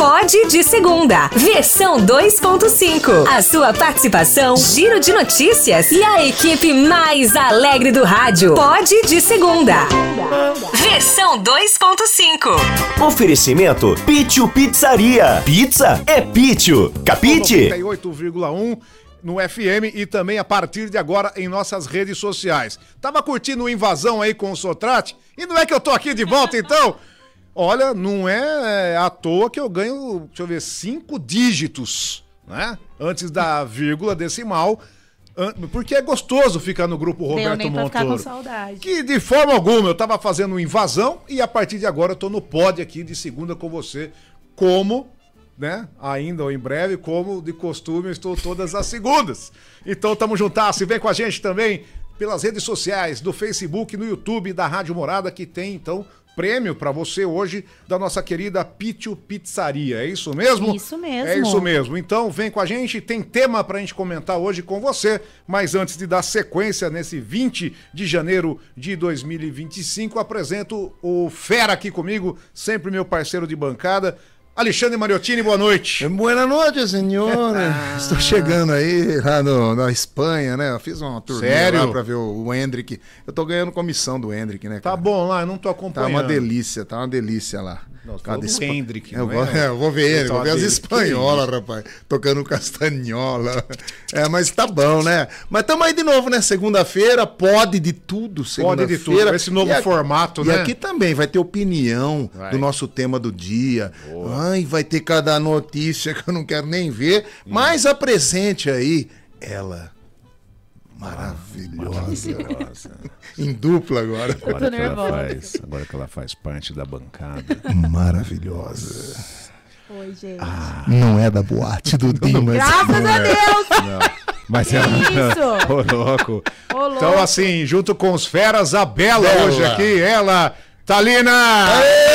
Pode de Segunda, versão 2.5. A sua participação, giro de notícias e a equipe mais alegre do rádio. Pode de Segunda, versão 2.5. Oferecimento Pítio Pizzaria. Pizza é Pítio. Capite? 98,1 no FM e também a partir de agora em nossas redes sociais. Tava curtindo o Invasão aí com o Sotrate? E não é que eu tô aqui de volta então? Olha, não é à toa que eu ganho, deixa eu ver, 5 dígitos, né? Antes da vírgula decimal, porque é gostoso ficar no grupo Roberto nem pra Montoro. ficar com saudade. Que de forma alguma eu tava fazendo Invasão e a partir de agora eu tô no pod aqui de segunda com você, como, né? Ainda ou em breve, como de costume, eu estou todas as segundas. Então tamo juntas, vem com a gente também pelas redes sociais, do Facebook, no YouTube da Rádio Morada, que tem então prêmio para você hoje da nossa querida Pítio Pizzaria. É isso mesmo? Isso mesmo. É isso mesmo. Então vem com a gente, tem tema pra gente comentar hoje com você, mas antes de dar sequência nesse 20 de janeiro de 2025, apresento o fera aqui comigo, sempre meu parceiro de bancada, Alexandre Mariottini, boa noite. Boa noite, senhor. Estou chegando aí lá na Espanha, né? Eu fiz uma turnê lá pra ver o Hendrick. Eu tô ganhando comissão do Hendrick, né, cara? Tá bom lá, eu não tô acompanhando. Tá uma delícia lá. Do Hendrick, eu vou ver ele, vou ver as espanholas, rapaz. Tocando castanhola. Mas tá bom, né? Mas tamo aí de novo, né? Segunda-feira, pode de tudo, segunda-feira. Pode de tudo, esse novo formato, né? E aqui também vai ter opinião do nosso tema do dia. Ai, vai ter cada notícia que eu não quero nem ver. Mas apresente aí ela. Maravilhosa. Em dupla agora. Agora que ela faz parte da bancada. Maravilhosa. Oi, gente. Não é da boate do Dimas. Graças a Deus! Não. Mas ela... Isso! Ô, louco. Ô, louco. Então, assim, junto com os feras, a Bela hoje aqui, ela, Thalina!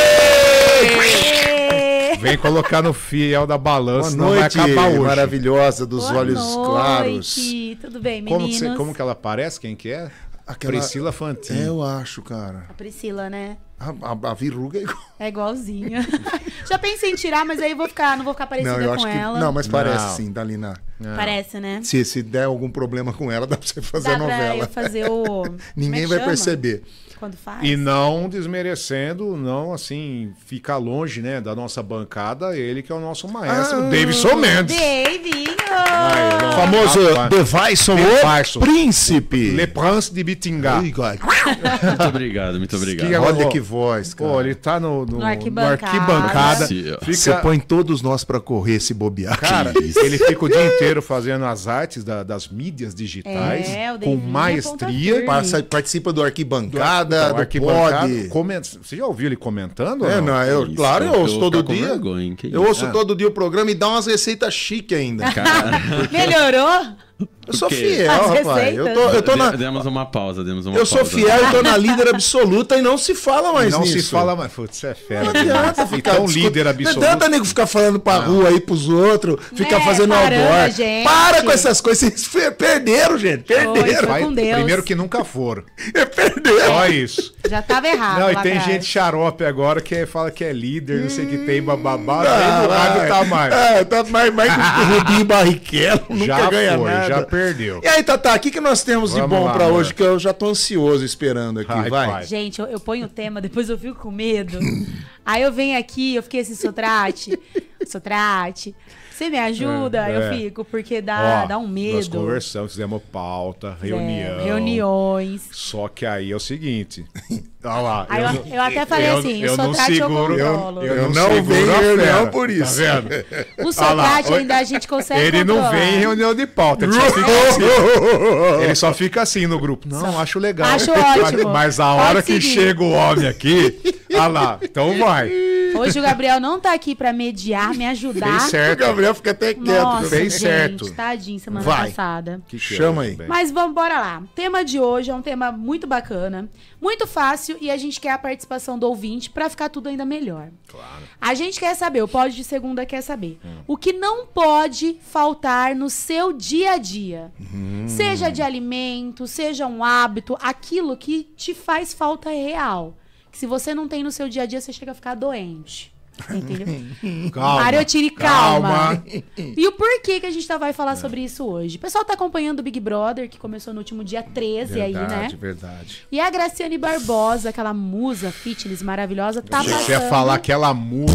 Vem colocar no fiel da balança, senão vai acabar hoje. Maravilhosa, dos Boa olhos noite. claros. Tudo bem, meninos? Como que ela parece? Quem que é? Priscila Fantini. Eu acho, cara. A Priscila, né? A verruga é igual. É igualzinha. Já pensei em tirar, mas aí não vou ficar parecida eu acho com ela. Não, mas parece sim, Thalina. Parece, né? Se der algum problema com ela, dá pra você fazer a novela. Dá pra eu fazer o... Ninguém vai perceber. Quando faz. E não desmerecendo, não assim, ficar longe, né, da nossa bancada, ele que é o nosso maestro, Davidson Mendes. Davinho! O famoso Devaison, o príncipe. Le Prince de Bitingá. Muito obrigado, muito obrigado. Olha que voz, cara. Pô, ele tá no arquibancada. arquibancada. Você põe todos nós pra correr esse bobear. Cara, ele fica o dia inteiro fazendo as artes das mídias digitais com maestria. Participa do Arquibancada, do Pod. Você já ouviu ele comentando? Claro, eu ouço todo dia. Vergonha, eu ouço todo dia o programa e dá umas receitas chiques ainda. Melhorou? Eu sou fiel, rapaz. Eu tô Demos uma pausa, Eu sou fiel e tô na líder absoluta e não se fala mais nisso. Não se fala mais. Putz, você é fera. Não adianta ficar líder absoluto. Não adianta nego ficar falando pra rua aí pros outros, ficar fazendo outdoor. Para com essas coisas. Vocês perderam, gente. Perderam. Foi com Deus. Primeiro que nunca foram. Perderam. Só isso. Já tava errado. Não, e tem gente xarope agora que fala que é líder, não sei o que tem, bababá. Tá mais. Tá mais que o Rubinho Barrichello. Nunca ganha nada. Já perdeu. E aí, Tatá, o que nós temos de bom pra hoje? Que eu já tô ansioso esperando aqui, vai. Gente, eu ponho o tema, depois eu fico com medo. Aí eu venho aqui, eu fiquei assim, Sotrate, você me ajuda? Eu fico, porque dá um medo. Nós conversamos, fizemos pauta, reuniões. Só que aí é o seguinte... Olha lá. Aí eu até falei assim, o Sotrate é o colo. Eu não venho em reunião por isso. Tá vendo? O Sotrate ainda a gente consegue Ele controlar. não vem em reunião de pauta, ele só fica assim no grupo. Não, acho legal. Acho ótimo. Mas a hora que chega o homem aqui, olha lá, então vai. Hoje o Gabriel não tá aqui pra mediar, me ajudar. Fez certo. O Gabriel fica até quieto. Nossa, fez gente, certo. Tadinho, semana passada. Chama aí. Mas vamos, bora lá. O tema de hoje é um tema muito bacana, muito fácil e a gente quer a participação do ouvinte pra ficar tudo ainda melhor. Claro. A gente quer saber, o Pod de Segunda quer saber, o que não pode faltar no seu dia a dia. Seja de alimento, seja um hábito, aquilo que te faz falta real. Que se você não tem no seu dia a dia, você chega a ficar doente. Entendeu? Calma. Mariotini, calma. E o porquê que a gente vai falar sobre isso hoje? O pessoal tá acompanhando o Big Brother, que começou no último dia 13 aí, né? Verdade. E a Graciane Barbosa, aquela musa fitness maravilhosa, tá Achei que passando... você ia falar aquela mula.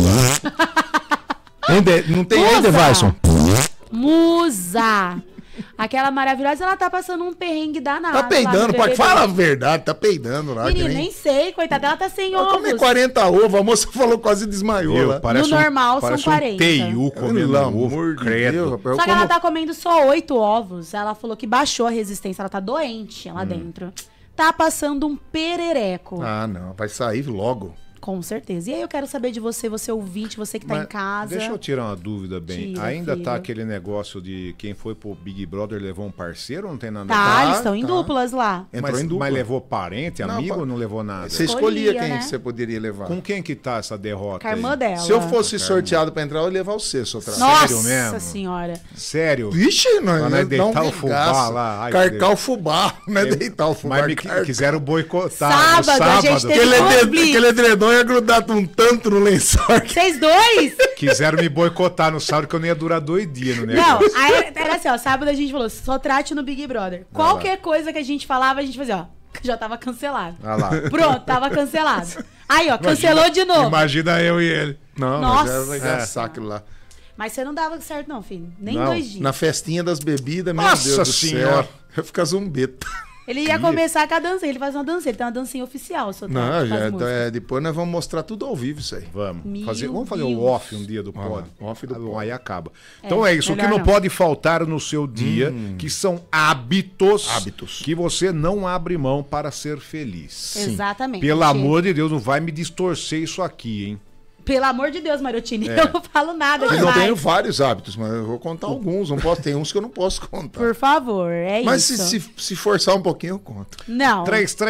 Não tem Musa. ainda, Dyson? Musa! Aquela maravilhosa, ela tá passando um perrengue danado. Tá lá peidando, no pode BBB. falar a verdade, tá peidando lá. Menino, nem sei, coitada, ela tá sem Ela come ovos. 40 ovos, a moça falou quase desmaiou Viu? lá. Parece No normal parece são 40. Um teiu comendo Pelo ovo, amor de credo. Deus, rapaz. Só que ela tá comendo só 8 ovos. Ela falou que baixou a resistência, ela tá doente lá dentro. Tá passando um perereco. Ah, não, vai sair logo. Com certeza. E aí eu quero saber de você, você ouvinte, você que tá Mas em casa. Deixa eu tirar uma dúvida bem. Tira, Ainda filho. tá aquele negócio de quem foi pro Big Brother levou um parceiro ou não tem nada Tá, a ver? eles estão em duplas lá. Entrou em dupla. Mas levou parente, Não, amigo pa- ou não levou nada? Você escolhia Escolhia, quem né? que você poderia levar. Com quem que tá essa derrota Carmã aí? dela. Se eu fosse sorteado pra entrar, eu ia levar você, Sotrate. Nossa Sério mesmo? senhora. Sério? Vixe, não, Pra nós deitar o fubá lá, ai, Carcar Deus. o fubá, não é deitar o fubá. Mas me carcar. quiseram boicotar Sábado, no a gente teve Aquele edredom ia grudar um tanto no lençol. Vocês dois? Quiseram me boicotar no sábado que eu não ia durar 2 dias no Não, negócio. aí era assim, ó, sábado a gente falou, só trate no Big Brother. Qualquer coisa que a gente falava, a gente fazia, ó, já tava cancelado. Olha lá. Pronto, tava cancelado. Aí, ó, cancelou de novo. Imagina eu e ele. Não, Nossa. mas vai engraçar aquilo lá. Mas você não dava certo não, filho. Nem Não. 2 dias. Na festinha das bebidas, meu Nossa Deus do Senhora. céu. Eu ficar zumbeta. Ele ia começar com a dança, ele faz uma dança, ele tem uma dancinha oficial, só Não, já, músicas. depois nós vamos mostrar tudo ao vivo isso aí. Vamos. Meu Vamos fazer Deus. o off um dia do pod. off do pod. Aí acaba. Então é isso. O que melhor não não. pode faltar no seu dia, que são hábitos, Hábitos. que você não abre mão para ser feliz. Exatamente. Pelo amor de Deus, não vai me distorcer isso aqui, hein? Pelo amor de Deus, Mariotini, eu não falo nada Eu demais. tenho vários hábitos, mas eu vou contar alguns. Não posso, tem uns que eu não posso contar. Por favor, é Mas isso. se forçar um pouquinho, eu conto. Não.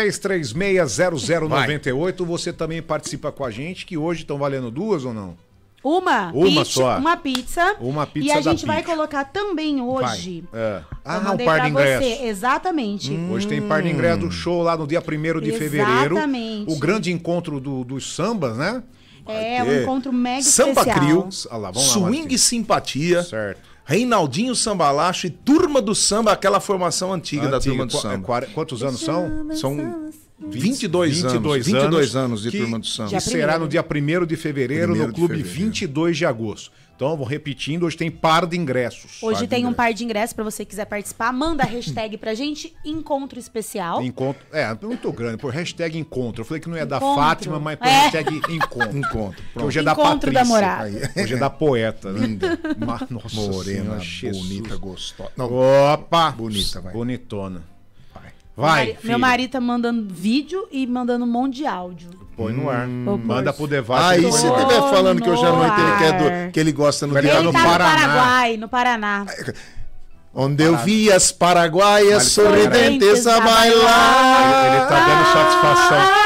33360098, você também participa com a gente, que hoje estão valendo 2 ou não? Uma só. Uma pizza. Uma pizza E a da gente vai Pitch. colocar também hoje. É. Eu Ah, um mandei par pra de ingressos. você. Exatamente. Hoje tem par de ingressos do show lá no dia 1º de fevereiro. Exatamente. O grande encontro dos sambas, né? É um ter. encontro mega Samba especial. Crio, Ah lá, vamos lá, Swing Marquinhos. Simpatia, Certo. Reinaldinho Sambalacho e Turma do Samba, aquela formação antiga da Turma do Samba. Quantos anos são? São 22 anos de que, Turma do Samba. Que será no dia 1º de fevereiro 1º no de Clube fevereiro. 22 de agosto. Então, vou repetindo, hoje tem par de ingressos. Hoje tem um par de ingressos pra você que quiser participar. Manda a hashtag pra gente, encontro especial. Encontro. É, muito grande. Por hashtag encontro. Eu falei que não ia dar Encontro. Fátima, mas por É. hashtag encontro. Encontro. Porque hoje é da Encontro Patrícia. da Morada. Hoje é da poeta, né? Nossa Morena, Senhora, Jesus. bonita, gostosa. Não, Opa! Bonita, vai. Bonitona. vai. Vai, Meu filho. marido tá mandando vídeo e mandando um monte de áudio. Põe no ar. Vou pôr. Manda pro Devato. Aí, ele põe se no ar. estiver falando que hoje à no noite ele quer ar. que ele gosta no Ele dia tá Ele no tá Paraná. no Paraguai, no Paraná. Onde eu vi as paraguaias sorridentes a Ele bailar. tá dando satisfação.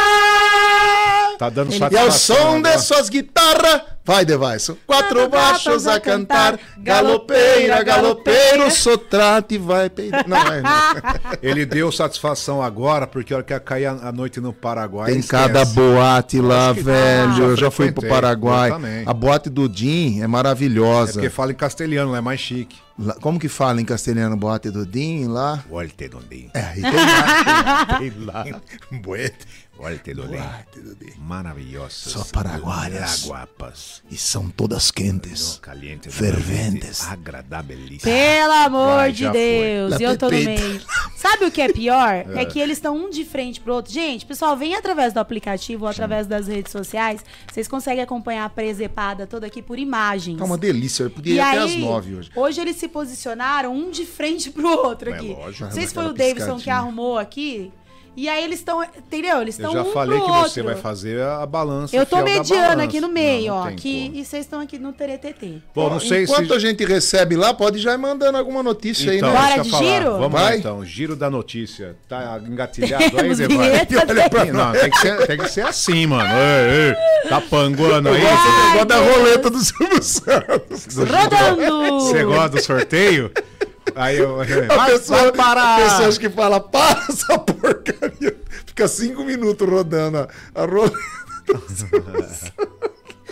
Tá dando E ao satisfação. som agora. de suas guitarras, vai, Devaison. 4 baixos a cantar, galopeira, galopeiro, sotrate vai peidar. Não, é, não. Ele deu satisfação agora, porque a hora que cair a noite no Paraguai. Tem esquece. cada boate lá, Acho que velho. já Eu já fui pro frequentei, Paraguai. eu também. A boate do Din é É maravilhosa. porque fala em castelhano, é mais chique. Como que fala em castelhano boate do Din lá? Volte donde. É, e tem lá. Tem lá. Boate. Volte donde. Boate do Din. Maravilhosas. Só paraguaias. Guapas. E são todas quentes, Calientes. ferventes. Agradáveis. Pelo amor Vai, de já Deus, foi. e eu tô no Pepita. meio. Sabe o que é pior? É que eles estão um de frente pro outro. Gente, pessoal, vem através do aplicativo ou através das redes sociais. Vocês conseguem acompanhar a presepada toda aqui por imagens. Tá uma delícia. Eu podia ir E até aí, às 9 hoje. eles se posicionaram um de frente pro outro É aqui. lógico. Não sei se foi Aquela o Davidson que piscadinha. arrumou aqui. E aí eles estão, entendeu? Eles Eu estão já um falei pro que outro. você vai fazer a balança. Eu tô fiel da mediana balança. aqui no meio, Não, ó. não tem Aqui, como. e vocês estão aqui no TTT. Bom, não sei Enquanto se... a gente recebe lá, pode já ir mandando alguma notícia Então, aí, né? Bora deixa eu de falar. giro? Vamos lá Vai. então, giro da notícia. Tá engatilhado aí, Temos Devai? vinheta, Olha pra Não, tem que ser assim, mano. Ei, ei. Tá panguando aí? Eu gosto da Deus. roleta do Silvio Santos. Rodando! Você gosta do sorteio? Aí eu... A pessoa, vai parar! pessoas que falam, para essa porcaria. Fica 5 minutos rodando a roleta do Silvio Santos.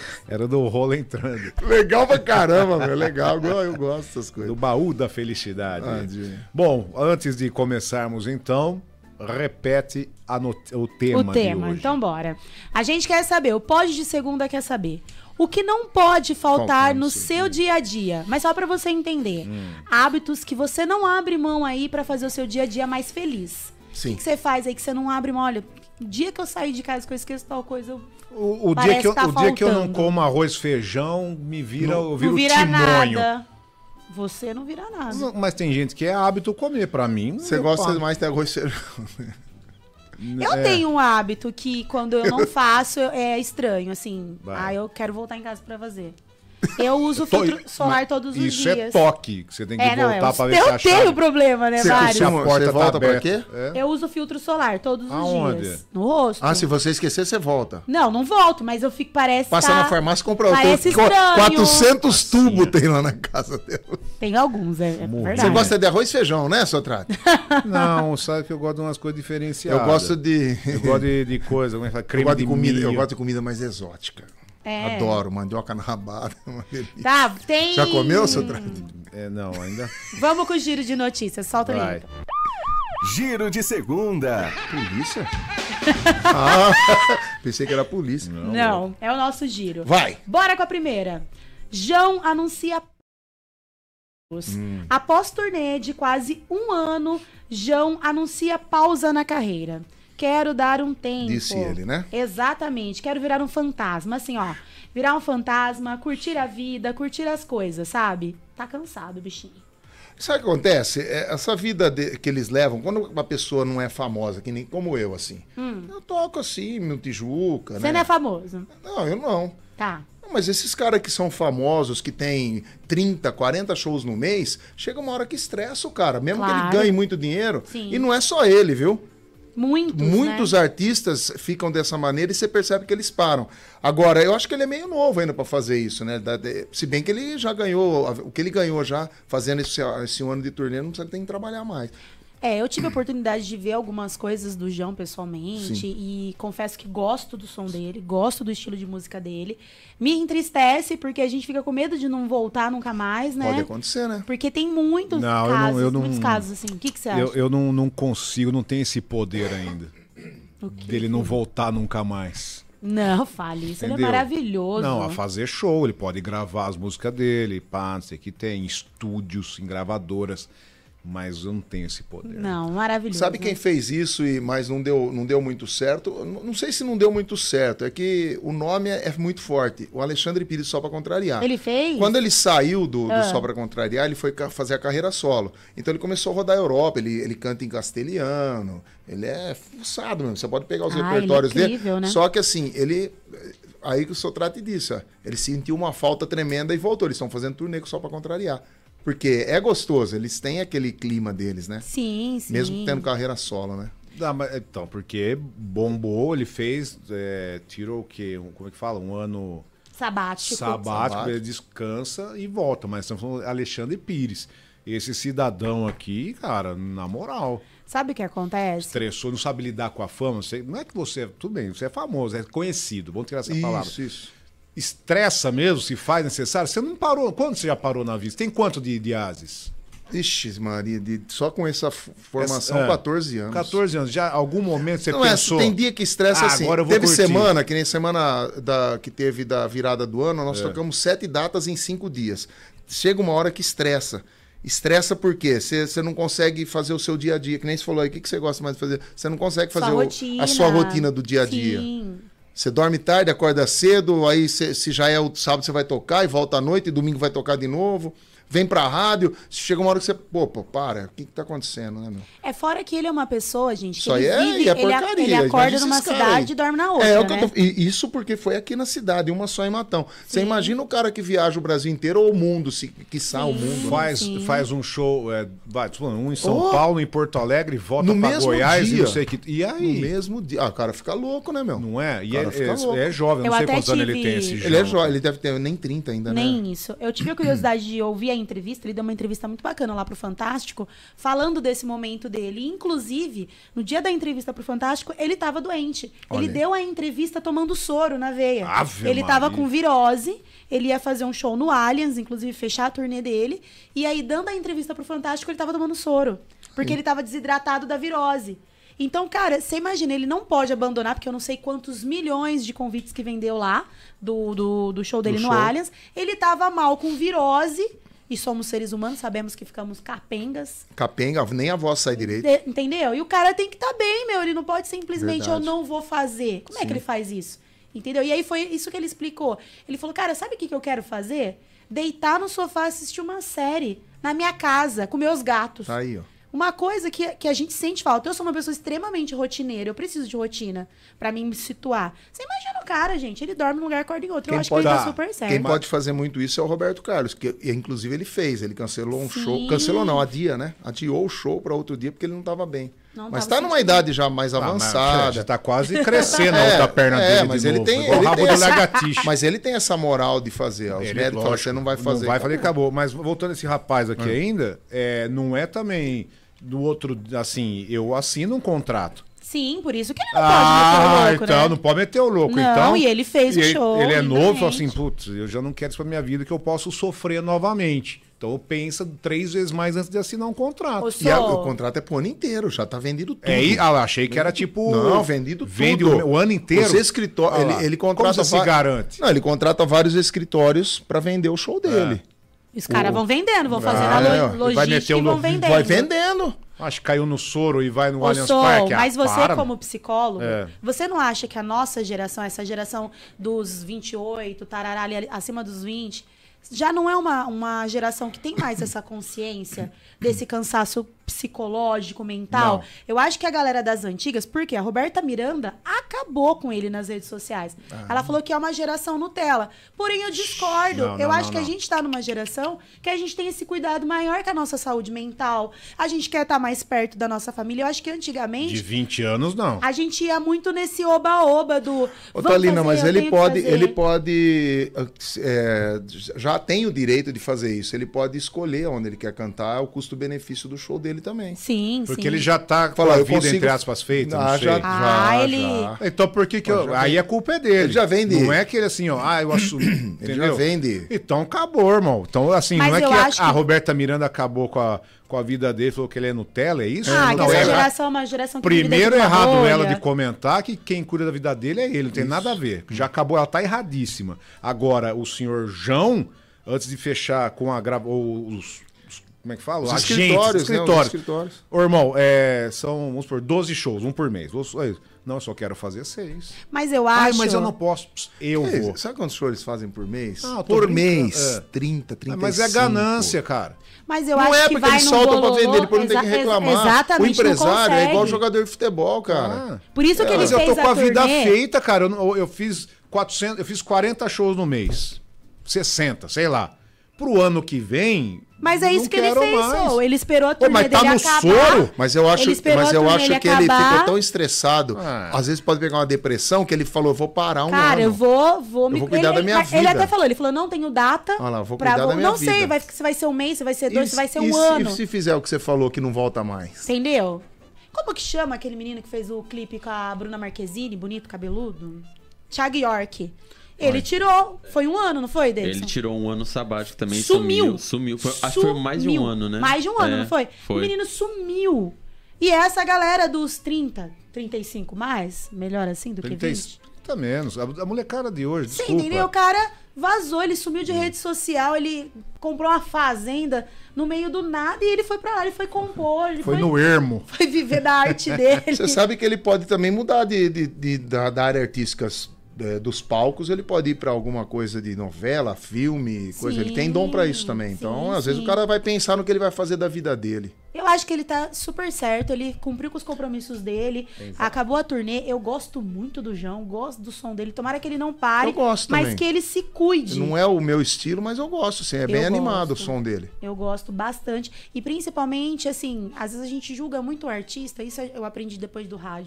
Era do rolo entrando. Legal pra caramba, meu. Legal. Eu gosto dessas coisas. Do baú da felicidade. Bom, antes de começarmos então, repete o tema de hoje. Então bora. A gente quer saber, o Pode de Segunda quer saber. O que não pode faltar no seu dia a dia, mas só pra você entender. Hábitos que você não abre mão aí pra fazer o seu dia a dia mais feliz. Sim. O que você faz aí que você não abre mão? Olha, o dia que eu sair de casa que eu esqueço tal coisa, o dia que eu não como arroz, feijão, eu viro não vira timonho. nada. Você não vira nada. Mas tem gente que é hábito comer. Pra mim, você gosta mais de arroz, feijão. Eu tenho um hábito que quando eu não faço é estranho, assim. Eu quero voltar em casa pra fazer. Eu uso filtro solar todos os dias. Isso é toque, que você tem que voltar pra ver se a chave... Eu tenho problema, né, Mário? Você volta pra quê? Eu uso filtro solar todos os dias. No rosto. Ah, se você esquecer, você volta. Não volto, mas eu fico, parece Passa na farmácia e compra outro. Parece estranho. 400 tubos tem lá na casa dela. Tem alguns, é verdade. Você gosta de arroz e feijão, né, Sotrate? Não, sabe que eu gosto de umas coisas diferenciadas. Eu gosto de coisa, como é que fala? Creme eu gosto de comida, eu gosto de comida mais exótica. Adoro mandioca na rabada. Tá, tem... Já comeu, Sotrate? Não, ainda. Vamos com o giro de notícias, solta a vinheta. Giro de Segunda. Polícia? Pensei que era polícia. Não, é o nosso giro. Vai. Bora com a primeira. João anuncia... Após turnê de quase 1 ano, João anuncia pausa na carreira. Quero dar um tempo. Disse ele, né? Exatamente. Quero virar um fantasma. Assim, ó. Virar um fantasma, curtir a vida, curtir as coisas, sabe? Tá cansado, bichinho. Sabe o que acontece? Essa vida que eles levam, quando uma pessoa não é famosa, que nem como eu, assim. Eu toco assim, no Tijuca, né? Você não é famoso? Não, eu não. Tá. Mas esses caras que são famosos, que tem 30, 40 shows no mês, chega uma hora que estressa o cara. Mesmo que ele ganhe muito dinheiro. Sim. E não é só ele, viu? Muitos artistas ficam dessa maneira e você percebe que eles param. Agora, eu acho que ele é meio novo ainda para fazer isso, né? Se bem que ele já ganhou, o que ele ganhou já fazendo esse ano de turnê, não precisa ter que trabalhar mais. Eu tive a oportunidade de ver algumas coisas do João pessoalmente. Sim. E confesso que gosto do som dele, gosto do estilo de música dele. Me entristece porque a gente fica com medo de não voltar nunca mais, né? Pode acontecer, né? Porque tem muitos casos, assim. O que você acha? Eu não consigo, não tenho esse poder ainda. Dele não voltar nunca mais. Não, fale isso. Entendeu? Ele é maravilhoso. Não, a fazer show, ele pode gravar as músicas dele, não sei o que tem, estúdios, em gravadoras. Mas eu não tenho esse poder. Não, maravilhoso. Sabe quem fez isso, mas não deu muito certo? Não sei se não deu muito certo, é que o nome é muito forte. O Alexandre Pires, Só Pra Contrariar. Ele fez? Quando ele saiu do Só Pra Contrariar, ele foi fazer a carreira solo. Então ele começou a rodar a Europa, ele canta em castelhano, ele é fuçado mesmo. Você pode pegar os repertórios ele é incrível, dele. Né? Só que assim, aí que o Sotrate disse, ó, ele sentiu uma falta tremenda e voltou. Eles estão fazendo turnê com Só Pra Contrariar. Porque é gostoso, eles têm aquele clima deles, né? Sim. Mesmo tendo carreira solo, né? Então, porque bombou, ele fez, tirou o quê? Como é que fala? Um ano... Sabático, ele descansa e volta. Mas estamos falando de Alexandre Pires. Esse cidadão aqui, cara, na moral... Sabe o que acontece? Estressou, não sabe lidar com a fama. Não é que você... Tudo bem, você é famoso, é conhecido. Vamos tirar essa palavra. Isso. Estressa mesmo, se faz necessário. Você não parou. Quando você já parou na vida? Tem quanto de ases? Ixi, Maria, só com essa formação, 14 anos. 14 anos. Já algum momento você não pensou... Tem dia que estressa assim. Agora eu vou teve curtir. semana, que nem semana que teve da virada do ano, nós tocamos 7 datas em 5 dias. Chega uma hora que estressa. Estressa por quê? Você não consegue fazer o seu dia a dia, que nem você falou aí, o que você gosta mais de fazer? Você não consegue fazer a sua rotina do dia a dia. Sim. Você dorme tarde, acorda cedo, aí se já é o sábado você vai tocar e volta à noite, e domingo vai tocar de novo. Vem pra rádio, chega uma hora que você... Pô, para, o que tá acontecendo, né, meu? Fora que ele é uma pessoa, gente, que isso aí é porcaria. Ele acorda numa cidade e dorme na outra, o que eu tô... Isso porque foi aqui na cidade, uma só em Matão. Você imagina o cara que viaja o Brasil inteiro ou o mundo, quiçá o mundo. Faz um show, um em São Paulo, em Porto Alegre, volta pra Goiás dia. E não sei o que... E aí? No mesmo dia. O cara fica louco, né, meu? Não é? E é jovem, não sei quantos anos ele tem esse Ele é jovem, ele deve ter nem 30 ainda, né? Nem isso. Eu tive a curiosidade de ouvir a entrevista, ele deu uma entrevista muito bacana lá pro Fantástico, falando desse momento dele. Inclusive, no dia da entrevista pro Fantástico, ele tava doente. Ele deu a entrevista tomando soro na veia. Ele tava com virose, ele ia fazer um show no Allianz, inclusive fechar a turnê dele, e aí, dando a entrevista pro Fantástico, ele tava tomando soro, porque ele tava desidratado da virose. Então, cara, você imagina, ele não pode abandonar, porque eu não sei quantos milhões de convites que vendeu lá, do show dele no Allianz. Ele tava mal com virose, e somos seres humanos, sabemos que ficamos capengas. Capenga, nem a voz sai direito. Entendeu? E o cara tem que estar bem, meu, ele não pode simplesmente, eu não vou fazer. Como é que ele faz isso? Entendeu? E aí foi isso que ele explicou. Ele falou, cara, sabe o que eu quero fazer? Deitar no sofá, assistir uma série na minha casa, com meus gatos. Tá aí, ó. Uma coisa que a gente sente falta. Eu sou uma pessoa extremamente rotineira. Eu preciso de rotina pra mim me situar. Você imagina o cara, gente. Ele dorme num lugar, acorda em outro. Eu acho que ele tá super certo. Quem pode fazer muito isso é o Roberto Carlos, que inclusive ele fez. Ele cancelou um show. Cancelou não, adia, né? Adiou o show pra outro dia porque ele não tava bem. Mas tá numa idade já mais avançada. Já tá quase crescendo a outra perna dele mas de ele novo. tem, Igual o rabo do lagartixa. Mas ele tem essa moral de fazer. Os médicos falam, você não vai fazer. Não vai fazer, acabou. Mas voltando a esse rapaz aqui ainda, não é também do outro, assim, eu assino um contrato. Sim, por isso que ele não pode meter o louco, então, né? não pode meter o louco. Não, então, e ele fez o show. Ele é novo, falou independente. assim, putz, eu já não quero isso pra minha vida, que eu posso sofrer novamente. Então pensa 3 vezes mais antes de assinar um contrato. E o contrato é pro ano inteiro, já tá vendido tudo. Achei que era tipo... Não, vendido tudo. Vende o ano inteiro? Os escritórios, ele contrata... Como você se garante? Não, ele contrata vários escritórios pra vender o show dele. Os caras vão vendendo, vão fazendo a logística e vão vendendo. Vai vendendo. Acho que caiu no soro e vai no Allianz Parque. Mas você, como psicólogo, você não acha que a nossa geração, essa geração dos 28, tarará, ali, acima dos 20, já não é uma geração que tem mais essa consciência desse cansaço psicológico, mental? Não. Eu acho que a galera das antigas, porque a Roberta Miranda acabou com ele nas redes sociais. Ela falou que é uma geração Nutella. Porém, eu discordo. Eu acho que a gente tá numa geração que a gente tem esse cuidado maior com a nossa saúde mental. A gente quer estar mais perto da nossa família. Eu acho que antigamente... De 20 anos, não. A gente ia muito nesse oba-oba do... Ô, Thalina, mas ele pode... Já tem o direito de fazer isso. Ele pode escolher onde ele quer cantar, o custo-benefício do show dele também. Sim, porque ele já tá com a vida, entre aspas, feita, não sei. Já. Então por que eu... Aí a culpa é dele. Ele já vende. Não é que ele assim, ó, eu assumi, entendeu? Ele já vende. Então acabou, irmão. Então assim, mas não é que a Roberta Miranda acabou com a vida dele, falou que ele é Nutella, é isso? Não, essa geração é uma geração que primeiro é errado ela de comentar que quem cuida da vida dele é ele, não tem nada a ver. Já acabou, ela tá erradíssima. Agora, o senhor João, antes de fechar com como é que fala? Os escritórios. Ô, irmão, são, vamos supor, 12 shows, um por mês. Não, eu só quero fazer 6. Mas eu acho... mas eu não posso. Vou. Sabe quantos shows eles fazem por mês? Por mês, 30, 35. Mas é ganância, cara. Mas eu não acho é que porque eles soltam pra vender, depois não tem que reclamar. Exatamente, o empresário é igual jogador de futebol, cara. Por isso que ele fez Mas eu tô com a vida turnê. feita, cara. Eu fiz 40 shows no mês. 60, sei lá. Pro ano que vem... Mas é isso que ele fez, ele esperou a turnê dele acabar. Soro? Mas eu acho que ele ficou tão estressado. Às vezes pode pegar uma depressão que ele falou, eu vou parar um ano. Cara, eu vou me cuidar da minha vida. Ele até falou, não tenho data. Olha lá, vou cuidar da minha vida. Não sei, se vai ser um mês, se vai ser 2, se vai ser um ano. E se fizer o que você falou que não volta mais? Entendeu? Como que chama aquele menino que fez o clipe com a Bruna Marquezine, bonito, cabeludo? Thiago York. Ele tirou, foi um ano, não foi, Davidson? Ele tirou um ano sabático também, sumiu. Acho que foi mais de um ano, né? Mais de um ano, não foi? O menino sumiu. E essa galera dos 30, 35 mais, melhor assim do que 20? 30 menos. A molecada de hoje, desculpa. Sim, entendeu? O cara vazou, ele sumiu de rede social, ele comprou uma fazenda no meio do nada e ele foi pra lá, ele foi compor. Ele foi no ermo. Foi viver da arte dele. Você sabe que ele pode também mudar da área artística dos palcos, ele pode ir para alguma coisa de novela, filme, coisa. Ele tem dom para isso também. Então, às vezes o cara vai pensar no que ele vai fazer da vida dele. Eu acho que ele tá super certo, ele cumpriu com os compromissos dele, acabou a turnê. Eu gosto muito do João, gosto do som dele. Tomara que ele não pare, eu gosto mas também. Que ele se cuide. Não é o meu estilo, mas eu gosto, sim. É bem animado o som dele. Eu gosto bastante. E principalmente, assim, às vezes a gente julga muito o artista, isso eu aprendi depois do rádio.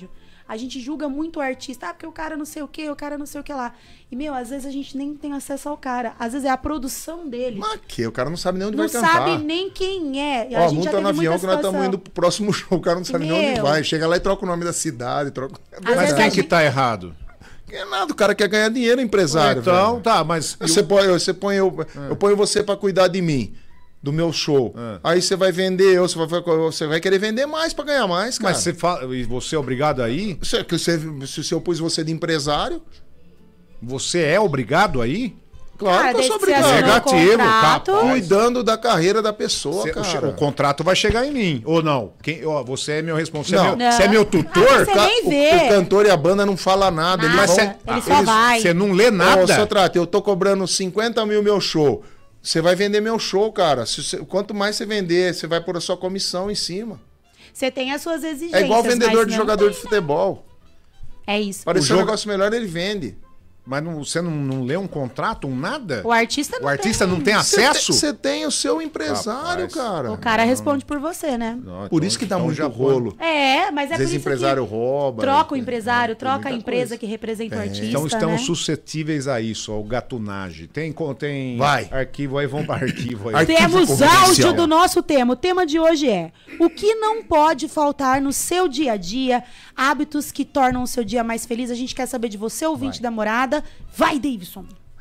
A gente julga muito o artista, porque o cara não sei o que, o cara não sei o que lá. E, meu, às vezes a gente nem tem acesso ao cara. Às vezes é a produção dele. Mas que? O cara não sabe nem onde Não vai cantar. sabe nem quem é. Ó, monta no avião que nós estamos indo pro próximo show, o cara não sabe nem onde Meu. vai. Chega lá e troca o nome da cidade, troca... Às Mas vezes quem a que gente- tá errado? É nada, o cara quer ganhar dinheiro, empresário. Então, velho. tá, mas... Você põe eu ponho você pra cuidar de mim, do meu show. Aí você vai vender, você vai querer vender mais pra ganhar mais, cara. Mas você é obrigado a ir? Se eu pus você de empresário, Você é obrigado a ir? claro Cara, que eu sou desde que você obrigado. assinou o Negativo, contrato, capaz. Cuidando da carreira da pessoa, Você- cara. o contrato vai chegar em mim, ou não? Você é meu responsável. Não. Você é meu tutor? Ah, você nem vê. O cantor e a banda não fala nada. Nada. Eles vão... Ele só vai. Você não lê nada? Ô, Sotrate, eu tô cobrando 50 mil meu show. Você vai vender meu show, cara. Quanto mais você vender, você vai pôr a sua comissão em cima. você tem as suas exigências. É igual vendedor mas de não jogador tem, de futebol. É isso. Parecer jogo- um negócio melhor, ele vende. Mas você não lê um contrato, um nada? O artista não O artista tem. não tem acesso? Você tem o seu empresário, Rapaz. cara. O cara responde por você, né? Não, Por então- isso que dá então muito já rolo. É, mas é Às por vezes isso o empresário que rouba. troca o né? empresário, Tem troca a muita empresa coisa. que representa o artista, Então estamos né? suscetíveis a isso, ao gatunagem. Tem Vai. arquivo aí, vamos para arquivo aí. Temos confidencial. áudio do nosso tema. O tema de hoje é: o que não pode faltar no seu dia a dia? Hábitos que tornam o seu dia mais feliz. A gente quer saber de você, ouvinte da morada. Vai, Davidson.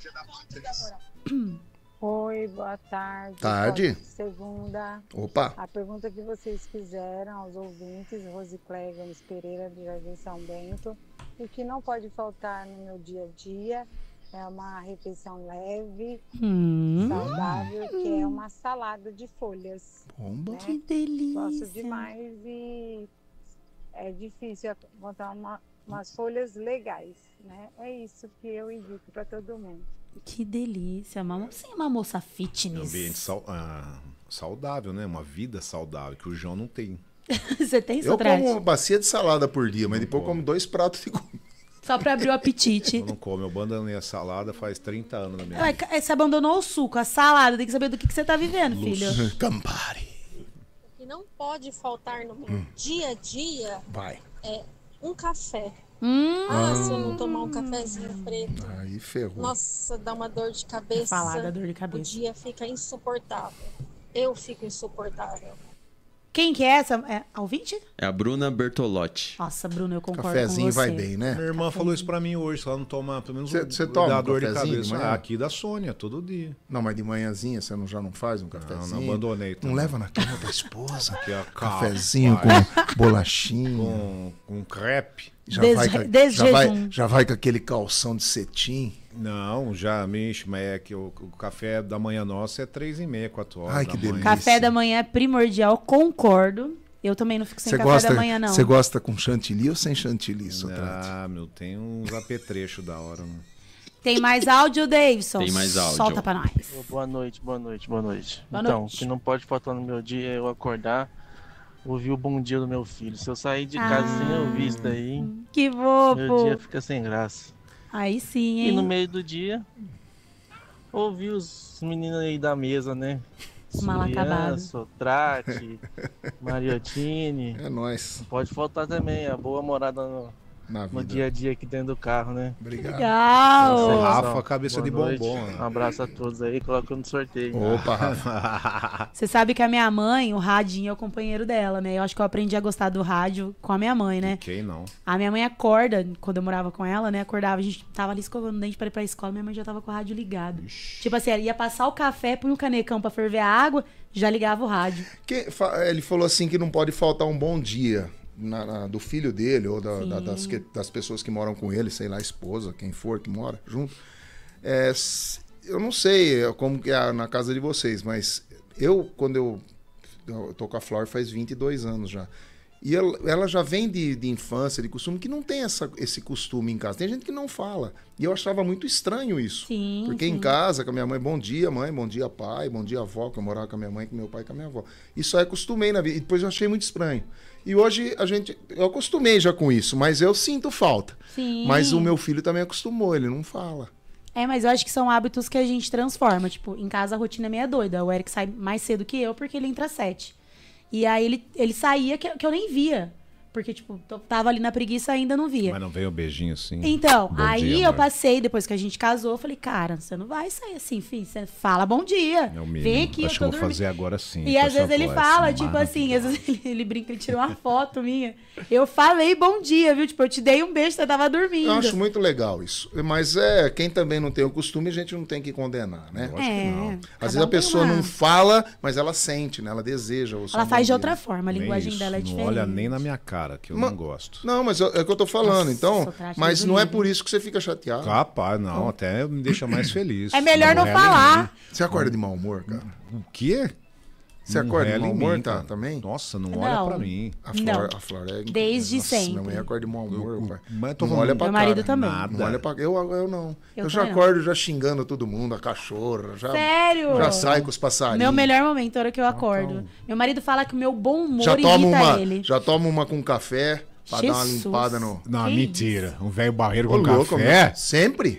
Oi, boa tarde. Tarde. Pode segunda. Opa. A pergunta que vocês fizeram aos ouvintes, Rosicléia Gomes Pereira, do Jardim São Bento. O que não pode faltar no meu dia a dia é uma refeição leve, saudável, que é uma salada de folhas. Bomba. né? Que delícia. Gosto demais e é difícil encontrar umas folhas legais, né? É isso que eu indico para todo mundo. Que delícia. Você é uma moça Um fitness. ambiente saudável, né? Uma vida saudável, que o João não tem. Você tem, Eu Sotrate? como uma bacia de salada por dia, mas depois eu como 2 pratos de comida. Só pra abrir o apetite. Eu não como, eu abandonei a salada faz 30 anos na minha vida. Você abandonou o suco, a salada. Tem que saber do que você tá vivendo, filho. Campari. O que não pode faltar no meu dia a dia Vai. é um café. Se eu não tomar um cafezinho preto, Aí ferrou. nossa, dá uma dor de cabeça. Falar da dor de O cabeça. dia fica insuportável. Eu fico insuportável. Quem que é essa? É a ouvinte? É a Bruna Bertolotti. Nossa, Bruno, eu concordo Cafezinho com você. vai bem, né? Minha irmã falou isso pra mim hoje, se ela não tomar pelo menos Você toma dá um dor de cafezinho de cabeça. manhã? Aqui da Sônia, todo dia. Não, mas de manhãzinha você já não faz um cafezinho? não abandonei Não também. leva na cama da esposa? Aqui, ó, Cafezinho rapaz, com bolachinha. com crepe. Já, Desde já, vai, jejum. já vai com aquele calção de cetim. Não, já mexe, mas é que o café da manhã nossa é 3h30, 4 horas. Ai, da que manhã. delícia. Café da manhã é primordial, concordo. Eu também não fico sem Você café gosta, da manhã, não. você gosta com chantilly ou sem chantilly, Sotrate? Ah, meu, tem uns apetrechos da hora. Né? Tem mais áudio, Davidson? Tem mais áudio. Solta pra nós. Boa noite, boa noite, boa noite. Boa Então, noite. o que não pode faltar no meu dia é eu acordar, ouvir o bom dia do meu filho. Se eu sair de casa sem ouvir isso daí, Que meu fofo. dia fica sem graça. Aí sim, E no hein? meio do dia, ouvir os meninos aí da mesa, né? Mal acabado. Sotrate, Mariottini. É nóis. Pode faltar também a boa morada Na no vida. dia a dia aqui dentro do carro, né? Obrigado. Legal. Rafa, cabeça de Boa noite. bombom. né? Um abraço a todos aí, coloca no sorteio. Opa, Rafa. Você sabe que a minha mãe, o radinho é o companheiro dela, né? Eu acho que eu aprendi a gostar do rádio com a minha mãe, né? Quem não? A minha mãe acorda, quando eu morava com ela, né? Acordava, a gente tava ali escovando o dente pra ir pra escola, minha mãe já tava com o rádio ligado. Tipo assim, ela ia passar o café, punha um canecão pra ferver a água, já ligava o rádio. Ele falou assim que não pode faltar um bom dia do filho dele ou das pessoas que moram com ele, sei lá, a esposa, quem for que mora junto. Eu não sei como que é na casa de vocês, mas quando eu tô com a Flor faz 22 anos já. E ela já vem de infância, de costume, que não tem esse costume em casa. Tem gente que não fala. E eu achava muito estranho isso. Sim, Porque sim. em casa, com a minha mãe, mãe, bom dia, pai, bom dia, avó, que eu morava com a minha mãe, com meu pai e com a minha avó. Isso aí eu acostumei na vida. E depois eu achei muito estranho. E hoje eu acostumei já com isso, mas eu sinto falta. Sim. Mas o meu filho também acostumou, ele não fala. Mas eu acho que são hábitos que a gente transforma. Tipo, em casa a rotina é meio doida. O Eric sai mais cedo que eu porque ele entra às 7. E aí ele saía que eu nem via. porque, tipo, tava ali na preguiça e ainda não via. Mas não veio um beijinho assim? Então, Bom aí dia, eu amor. passei, depois que a gente casou, eu falei, cara, você não vai sair assim, filho. Você fala bom dia. É o mínimo. Vem aqui, Acho eu tô que eu vou dormindo. fazer agora sim. E com às essa vezes ele voz fala, tipo assim, às vezes ele brinca, ele tirou uma foto minha. Eu falei bom dia, viu? Tipo, eu te dei um beijo, você tava dormindo. Eu acho muito legal isso. Mas quem também não tem o costume, a gente não tem que condenar, né? Às vezes a pessoa não fala, mas ela sente, né? Ela deseja. Ela faz de outra forma, a linguagem isso, dela é não diferente. olha nem na minha cara, que eu não gosto. Não, mas é o que eu tô falando, Nossa, então. Sotrate Mas do não é livro. por isso que você fica chateado. Capaz, não, até me deixa mais feliz. É melhor não rela em falar. mim. Você acorda de mau humor, cara? O quê? Você Não acorda de rela mau em humor, mim, tá? cara. Também? Nossa, não Não. olha pra mim. A Flor é... Desde Nossa, sempre. Minha mãe acorda de mau humor, pai. Mas eu tô Não falando- olha pra Meu marido cara. também. Nada. Não olha pra... Eu não. Eu já também não. acordo já xingando todo mundo, a cachorra. Sério? Já sai com os passarinhos. Meu melhor momento é a hora que eu acordo. Meu marido fala que o meu bom humor Já irrita ele. Já toma uma com café pra dar uma Jesus. limpada no... Não, Que mentira. Um velho barreiro Ô, com louco, café? meu. Sempre?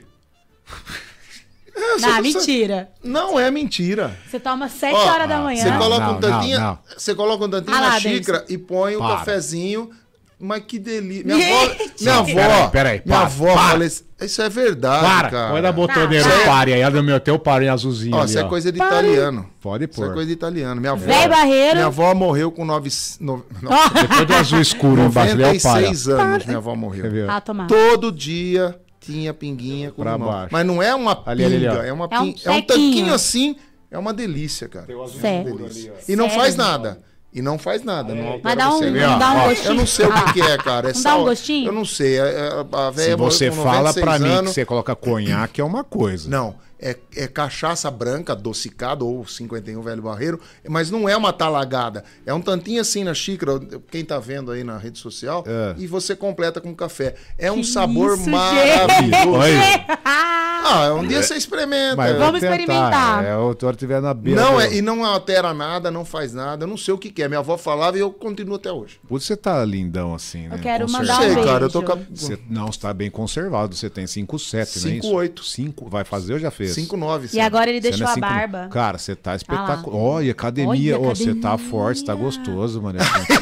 Não, mentira. Não é mentira. Você toma 7 Ó, horas da manhã. Você Não, coloca não, um tantinho, não. você coloca um tantinho Ah lá, na xícara e põe o Para. cafezinho. Mas que delícia. Gente. Minha avó, Peraí, minha para, avó para. fala isso é verdade, Para! cara. Põe na botoneira Não, o pare aí. Olha o meu teu pare azulzinho Ó, ali, isso é ó. coisa de italiano. Pode Isso é pôr. coisa de italiano. Minha avó, Véi barreiro. minha avó morreu com Depois do azul escuro embaixo, ali é o pare. 96 anos. Minha avó morreu. Quer ver? Ah, tomar. Todo dia tinha pinguinha com Pra limão. baixo. Mas não é uma Ali, pinga, ó. é uma É um pinga. É um tequinho. tanquinho assim, é uma delícia, cara. Sério. Delícia. E não Sério? faz nada. E não faz nada. Não altera Mas dá um, você. não dá um Ó, gostinho. Eu não sei o Ah, que é, cara. É Não dá um gostinho? Eu não sei. A Se véia morreu você com fala 96 pra mim que anos. você coloca conhaque, é uma coisa. Não, é cachaça branca adocicada ou 51 velho barreiro, mas não é uma talagada. É um tantinho assim na xícara, quem tá vendo aí na rede social, e você completa com café. É um sabor isso, maravilhoso. Olha. Um dia você experimenta. Mas eu Vamos vou tentar. experimentar. É, o Toro tiver na beira. Não, do- e não altera nada, não faz nada. Eu não sei o que é. Minha avó falava e eu continuo até hoje. Putz, você tá lindão assim, né? Eu quero Conservado. mandar um sei, beijo. cara. Eu tô com Você, não, você tá bem conservado. Você tem 5,7, não é isso? 5,8. 5, vai fazer ou já fez? 5,9. E agora ele Você deixou não é a 5, barba. Cara, você tá Ah espetacular. lá. Olha, academia. Olha, Ô, você tá academia. forte, você tá gostoso, mano.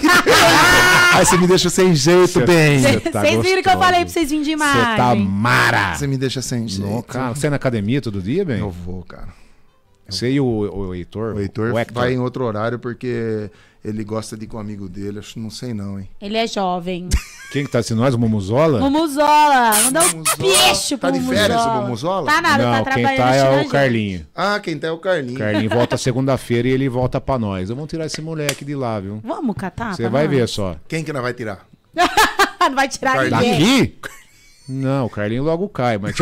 Aí você me deixa sem jeito, Você- bem. você tá Vocês viram que eu gostoso. falei pra vocês virem de Você imagem. tá mara. Você me deixa sem jeito. Não, cara, você é na academia todo dia, bem? Eu vou, cara. Você e o Heitor? O Heitor Hector? vai em outro horário porque ele gosta de ir com um amigo dele. Acho, não sei não, hein? Ele é jovem. Quem que tá assistindo nós? O Mumuzola? Mumuzola. Manda um Mumuzola. peixe pro Tá de Mumuzola. férias o Mumuzola? Tá nada, Não, tá quem trabalhando. tá assistindo a é o gente. Carlinho. Ah, quem tá é o Carlinho. Carlinho volta segunda-feira e ele volta pra nós. Vamos tirar esse moleque de lá, viu? Vamos catar? Você pra vai nós? ver só. Quem que nós vai tirar? Não vai tirar Carlinho. ninguém. Daqui? Não, o Carlinho logo cai, mas...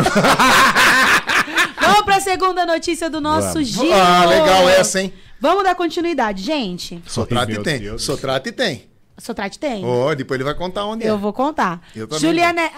Vamos pra segunda notícia do nosso Vamos. giro. Ah, legal essa, hein? Vamos dar continuidade, gente. Sotrate meu tem. Deus. Sotrate tem. Sotrate tem? Ó, depois ele vai contar onde Eu é. vou contar. Eu também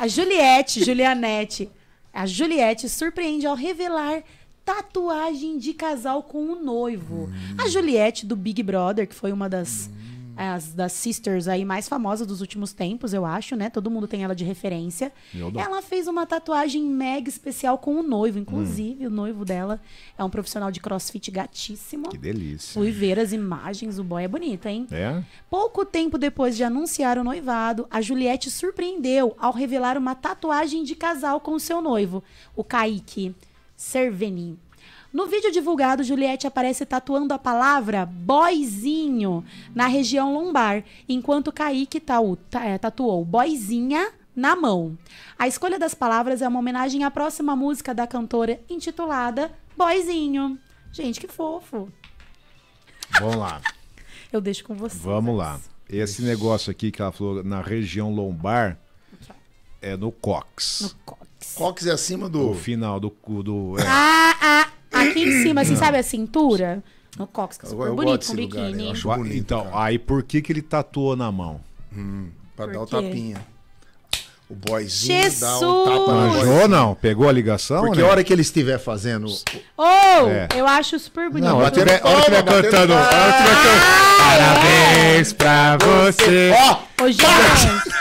A Juliette surpreende ao revelar tatuagem de casal com o noivo. A Juliette do Big Brother, que foi uma das sisters aí mais famosas dos últimos tempos, eu acho, né? Todo mundo tem ela de referência. Eu dou. Ela fez uma tatuagem mega especial com o noivo. Inclusive, o noivo dela é um profissional de crossfit gatíssimo. Que delícia. Fui ver as imagens, o boy é bonito, hein? É? Pouco tempo depois de anunciar o noivado, a Juliette surpreendeu ao revelar uma tatuagem de casal com o seu noivo, o Kaique Cerveni. No vídeo divulgado, Juliette aparece tatuando a palavra boyzinho na região lombar, enquanto Kaique tatuou boyzinha na mão. A escolha das palavras é uma homenagem à próxima música da cantora intitulada Boyzinho. Gente, que fofo. Vamos lá. Eu deixo com vocês. Vamos lá. Esse negócio aqui que ela falou na região lombar é no cox. No cox. Cox é acima O do... final do Aqui em cima, assim, sabe a cintura? No cox, que é super Eu bonito, gosto com desse lugar, biquíni. eu acho bonito, Então, cara. aí por que ele tatuou na mão? Pra dar o Por quê? tapinha. O boyzinho Jesus! dá um tapa no Manjou boyzinho. ou não? Pegou a ligação? Porque né? a hora que ele estiver fazendo... Eu acho super bonito. Não, a hora que Batendo tiver palma, batendo cantando. palma. Parabéns pra você. Ó! Ô, gente,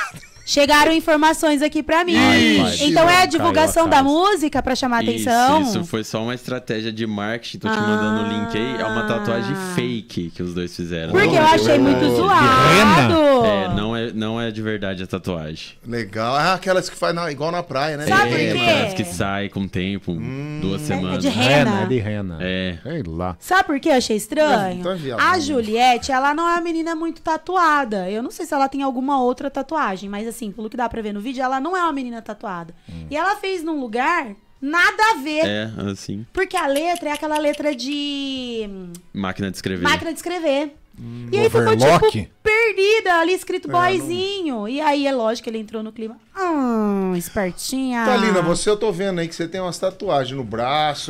Chegaram informações aqui pra mim. Então é a divulgação da música pra chamar atenção? Isso foi só uma estratégia de marketing. Tô te mandando o link aí. É uma tatuagem fake que os dois fizeram. Porque eu achei muito zoado. Não é de verdade a tatuagem. Legal. Aquelas que faz igual na praia, né? Sabe por quê? Aquelas que saem com o tempo, 2 semanas. É de rena. É de rena. Sei lá. Sabe por que eu achei estranho? A Juliette, ela não é uma menina muito tatuada. Eu não sei se ela tem alguma outra tatuagem, mas assim, pelo que dá pra ver no vídeo, ela não é uma menina tatuada. E ela fez num lugar nada a ver. Assim. Porque a letra é aquela letra de... Máquina de escrever. Máquina de escrever. E aí ficou, tipo, perdida ali, escrito boyzinho. E aí, é lógico que ele entrou no clima. Espertinha. Thalina, eu tô vendo aí que você tem umas tatuagens no braço,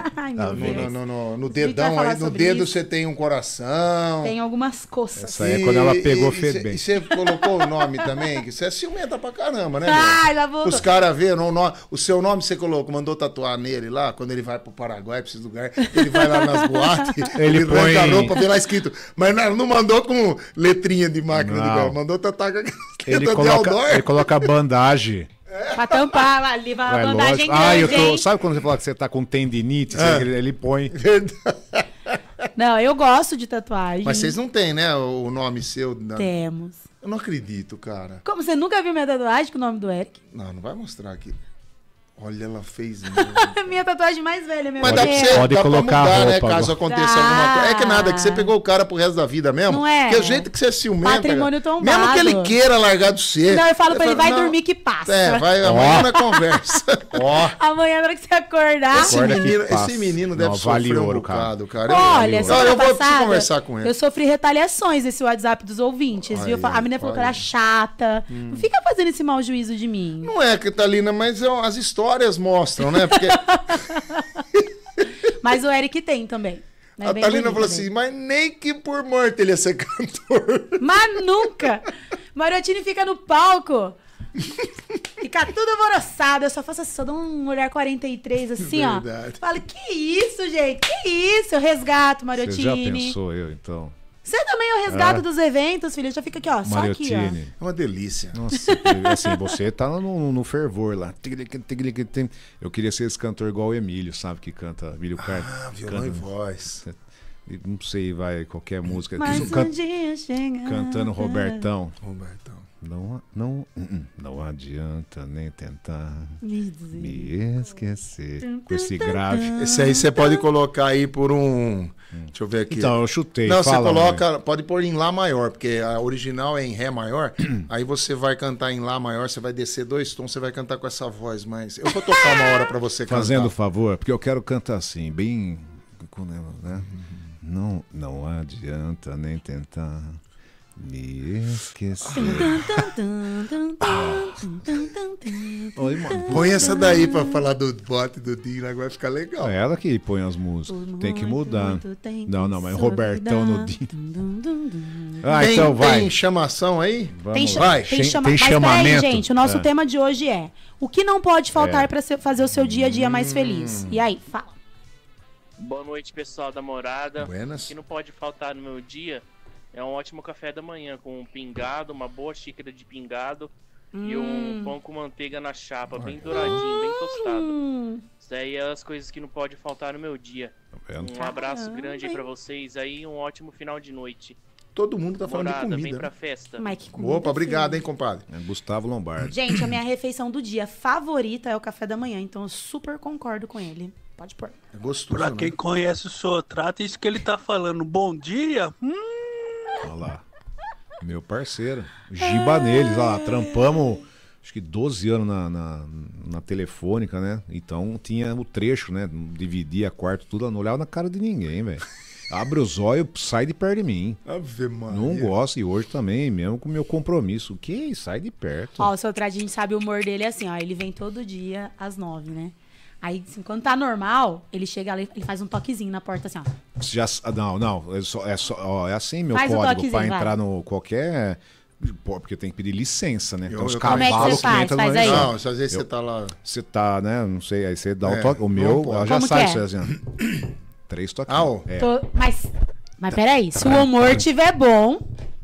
no dedão aí. No dedo você tem um coração. Tem algumas coças. Essa aí é quando ela pegou bem. E você colocou o nome também? Que você é ciumenta pra caramba, né? Já vou. Os caras verem o seu nome você colocou, mandou tatuar nele lá, quando ele vai pro Paraguai, pra esses lugares, ele vai lá nas boates, ele põe a roupa, vê lá escrito. Mas não mandou com letrinha de máquina de guerra, mandou tatuar com ele coloca a bandagem. Pra tampar ali, a bandagem grande. Sabe quando você fala que você tá com tendinite? Ele põe. Não, eu gosto de tatuagem. Mas vocês não têm, né, o nome seu? Temos. Eu não acredito, cara. Como, você nunca viu minha tatuagem com o nome do Eric? Não vai mostrar aqui. Olha, ela fez minha tatuagem mais velha, meu Mas dá pra você pode colocar mudar, roupa, né? Caso aconteça alguma coisa. É que nada, que você pegou o cara pro resto da vida mesmo. Não é? Porque o jeito que você é ciumenta. Patrimônio tombado. Mesmo que ele queira largar do ser. Não, eu falo pra ele, vai dormir que passa. Vai amanhã na conversa. Amanhã, na hora que você acordar. Esse menino deve sofrer um bocado, cara. Olha, eu vou conversar com ele. Eu sofri retaliações nesse WhatsApp dos ouvintes, viu? A menina falou que era chata. Não fica fazendo esse mau juízo de mim. Não é, Catalina, mas as histórias mostram, né? Porque... Mas o Eric tem também. A Thalina falou assim, mas nem que por morte ele ia ser cantor. Mas nunca! Mariotini fica no palco, fica tudo alvoroçado. Eu só faço assim, só dou um olhar 43 assim, verdade. Ó. Falo, que isso, gente? Que isso? Eu resgato, Mariotini. Você já pensou eu, então? Você também é o resgate dos eventos, filho. Já fica aqui, ó. Só aqui, ó. É uma delícia. Nossa, assim, você tá no fervor lá. Eu queria ser esse cantor igual o Emílio, sabe? Que canta Emílio Carter. Violão e voz. Não sei, vai, qualquer música. Mas dia chega. Cantando Robertão. Não adianta nem tentar me esquecer. Com esse grave. Esse aí você pode colocar aí por um... Deixa eu ver aqui. Então, eu chutei. Não, você coloca... Pode pôr em Lá maior, porque a original é em Ré maior. Aí você vai cantar em Lá maior, você vai descer 2 tons, você vai cantar com essa voz, mas... Eu vou tocar uma hora pra você cantar. Fazendo favor, porque eu quero cantar assim, bem... Né? Não adianta nem tentar... me esquecer. Oi, mano. Põe essa daí pra falar do bote do Dinho, agora vai ficar legal. É ela que põe as músicas. Tem que mudar. Não, mas Robertão no Dinho. Então vai. Tem chamação aí? Vamos. Tem chamamento. Mas peraí, gente, o nosso tema de hoje é o que não pode faltar pra fazer o seu dia a dia mais feliz. E aí, fala. Boa noite, pessoal da morada. Buenas. O que não pode faltar no meu dia é um ótimo café da manhã, com um pingado, uma boa xícara de pingado e um pão com manteiga na chapa, bem douradinho, bem tostado. Isso aí é as coisas que não pode faltar no meu dia. Um abraço grande aí pra vocês aí, um ótimo final de noite. Todo mundo tá falando de comida. Vem pra festa. Opa, obrigado, hein, compadre. Gustavo Lombardi. Gente, a minha refeição do dia favorita é o café da manhã, então eu super concordo com ele. Pode pôr. É gostoso, pra quem conhece o Sotrata, isso que ele tá falando. Bom dia. Olha lá. Meu parceiro. Giba neles. Olha lá, trampamos acho que 12 anos na telefônica, né? Então tinha o trecho, né? Dividia quarto, tudo. Não olhava na cara de ninguém, velho. Abre os olhos, sai de perto de mim. Ave Maria. Não gosto. E hoje também, mesmo com o meu compromisso. O que? Sai de perto. Ó, o Sotrata, a gente sabe o humor dele é assim, ó. Ele vem todo dia às 9, né? Aí, assim, quando tá normal, ele chega ali, ele faz um toquezinho na porta, assim, ó. Não, é assim meu faz código pra entrar no qualquer... Porque tem que pedir licença, né? Então os cavalos que entram no... Não, às vezes você tá lá... Você tá, né? Não sei, aí você dá o toque. O meu, já sai isso assim, ó. 3 toquinhos. Mas peraí, se o humor tiver bom...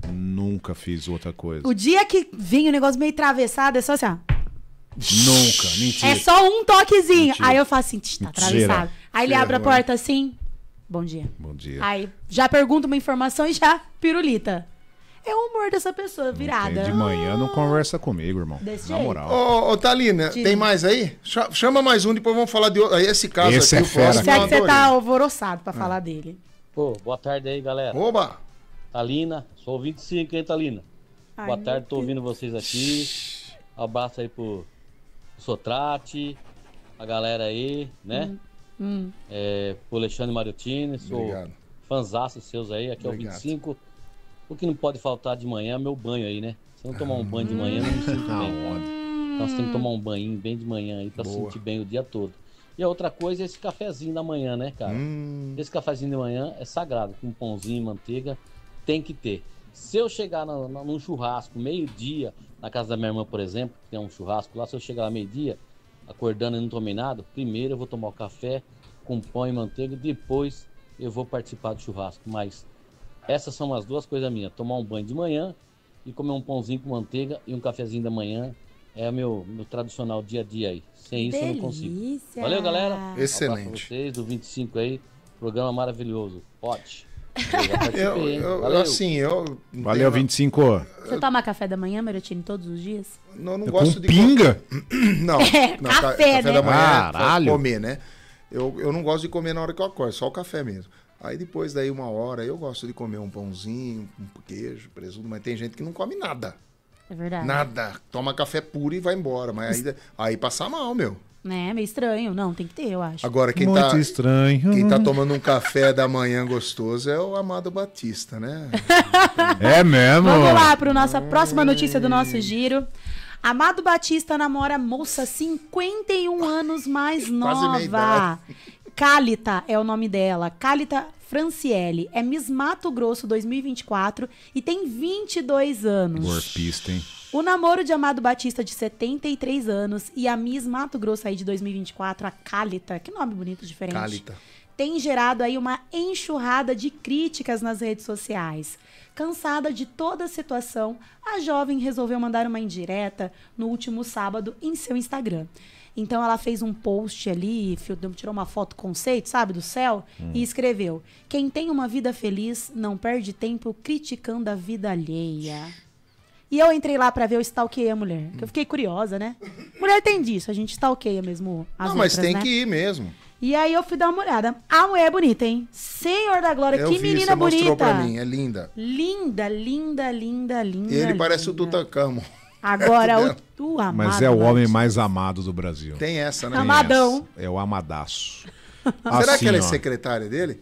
Nunca fiz outra coisa. O dia que vinha o negócio meio atravessado, é só assim, ó. Nunca, mentira. É só um toquezinho. Mentira. Aí eu faço assim, tá atravessado. Aí ele abre a porta assim, bom dia. Bom dia. Aí já pergunta uma informação e já pirulita. É o humor dessa pessoa virada. De manhã não conversa comigo, irmão. Desse Na jeito. moral. Ô, Thalina, tem mais aí? Chama mais um, depois vamos falar de outro. Esse caso Esse aqui, é fera, próximo, Se é eu que você adorei. tá alvoroçado pra falar dele. Pô, boa tarde aí, galera. Oba! Thalina, sou 25, hein, Thalina? Ai, Boa tarde, meu tô ouvindo vocês aqui. Abraço aí pro Sotrate, a galera aí, né? Pro Alexandre Mariottini, sou Obrigado. fãzaço seus aí, aqui é o Obrigado. 25. O que não pode faltar de manhã é meu banho aí, né? Se eu não tomar um banho de manhã, eu não me sinto bem, cara. Então você tem que tomar um banho bem de manhã aí pra sentir bem o dia todo. E a outra coisa é esse cafezinho da manhã, né, cara? Esse cafezinho de manhã é sagrado, com pãozinho, manteiga, tem que ter. Se eu chegar num churrasco meio-dia, na casa da minha irmã, por exemplo, que tem um churrasco lá, se eu chegar lá meio-dia, acordando e não tomei nada, primeiro eu vou tomar o café com pão e manteiga, depois eu vou participar do churrasco. Mas essas são as duas coisas minhas, tomar um banho de manhã e comer um pãozinho com manteiga e um cafezinho da manhã. É o meu tradicional dia a dia aí. Sem isso eu não consigo. Valeu, galera. Excelente. Abraço pra vocês, do 25 aí. Programa maravilhoso. Pode. Valeu, 25. Você toma café da manhã, Mariottini, todos os dias? Não, não Com gosto de pinga? Não, não, café, né? da manhã Caralho. é comer, né? Eu não gosto de comer na hora que eu acordo, só o café mesmo. Aí depois daí 1 hora eu gosto de comer um pãozinho, um queijo, presunto, mas tem gente que não come nada. É verdade. Nada. Toma café puro e vai embora. Mas aí passa mal, meu. É, meio estranho. Não, tem que ter, eu acho. Agora, quem Muito tá, estranho. quem tá tomando um café da manhã gostoso é o Amado Batista, né? É mesmo? Vamos lá para a nossa próxima notícia do nosso giro. Amado Batista namora moça 51 anos mais Quase meia nova. Cálita é o nome dela. Cálita Franciele. É Miss Mato Grosso 2024 e tem 22 anos. Golpista, hein? O namoro de Amado Batista, de 73 anos, e a Miss Mato Grosso aí de 2024, a Cálita, que nome bonito, diferente. Cálita. Tem gerado aí uma enxurrada de críticas nas redes sociais. Cansada de toda a situação, a jovem resolveu mandar uma indireta no último sábado em seu Instagram. Então ela fez um post ali, tirou uma foto conceito, sabe, do céu, e escreveu: "Quem tem uma vida feliz não perde tempo criticando a vida alheia." E eu entrei lá pra ver, eu stalkeei a mulher. Que eu fiquei curiosa, né? Mulher tem disso, a gente stalkeia mesmo as Não, mas outras, tem né? que ir mesmo. E aí eu fui dar uma olhada. A mulher é bonita, hein? Senhor da Glória, Eu que vi, menina você mostrou bonita. pra mim, é linda. Linda, linda, linda, linda. E ele parece o linda. Tutankhamon. Agora, o amado. Mas é o homem Batista. mais amado do Brasil. Tem essa, né? Tem Amadão. essa. É o amadaço. Será Assim, que ela é ó. secretária dele?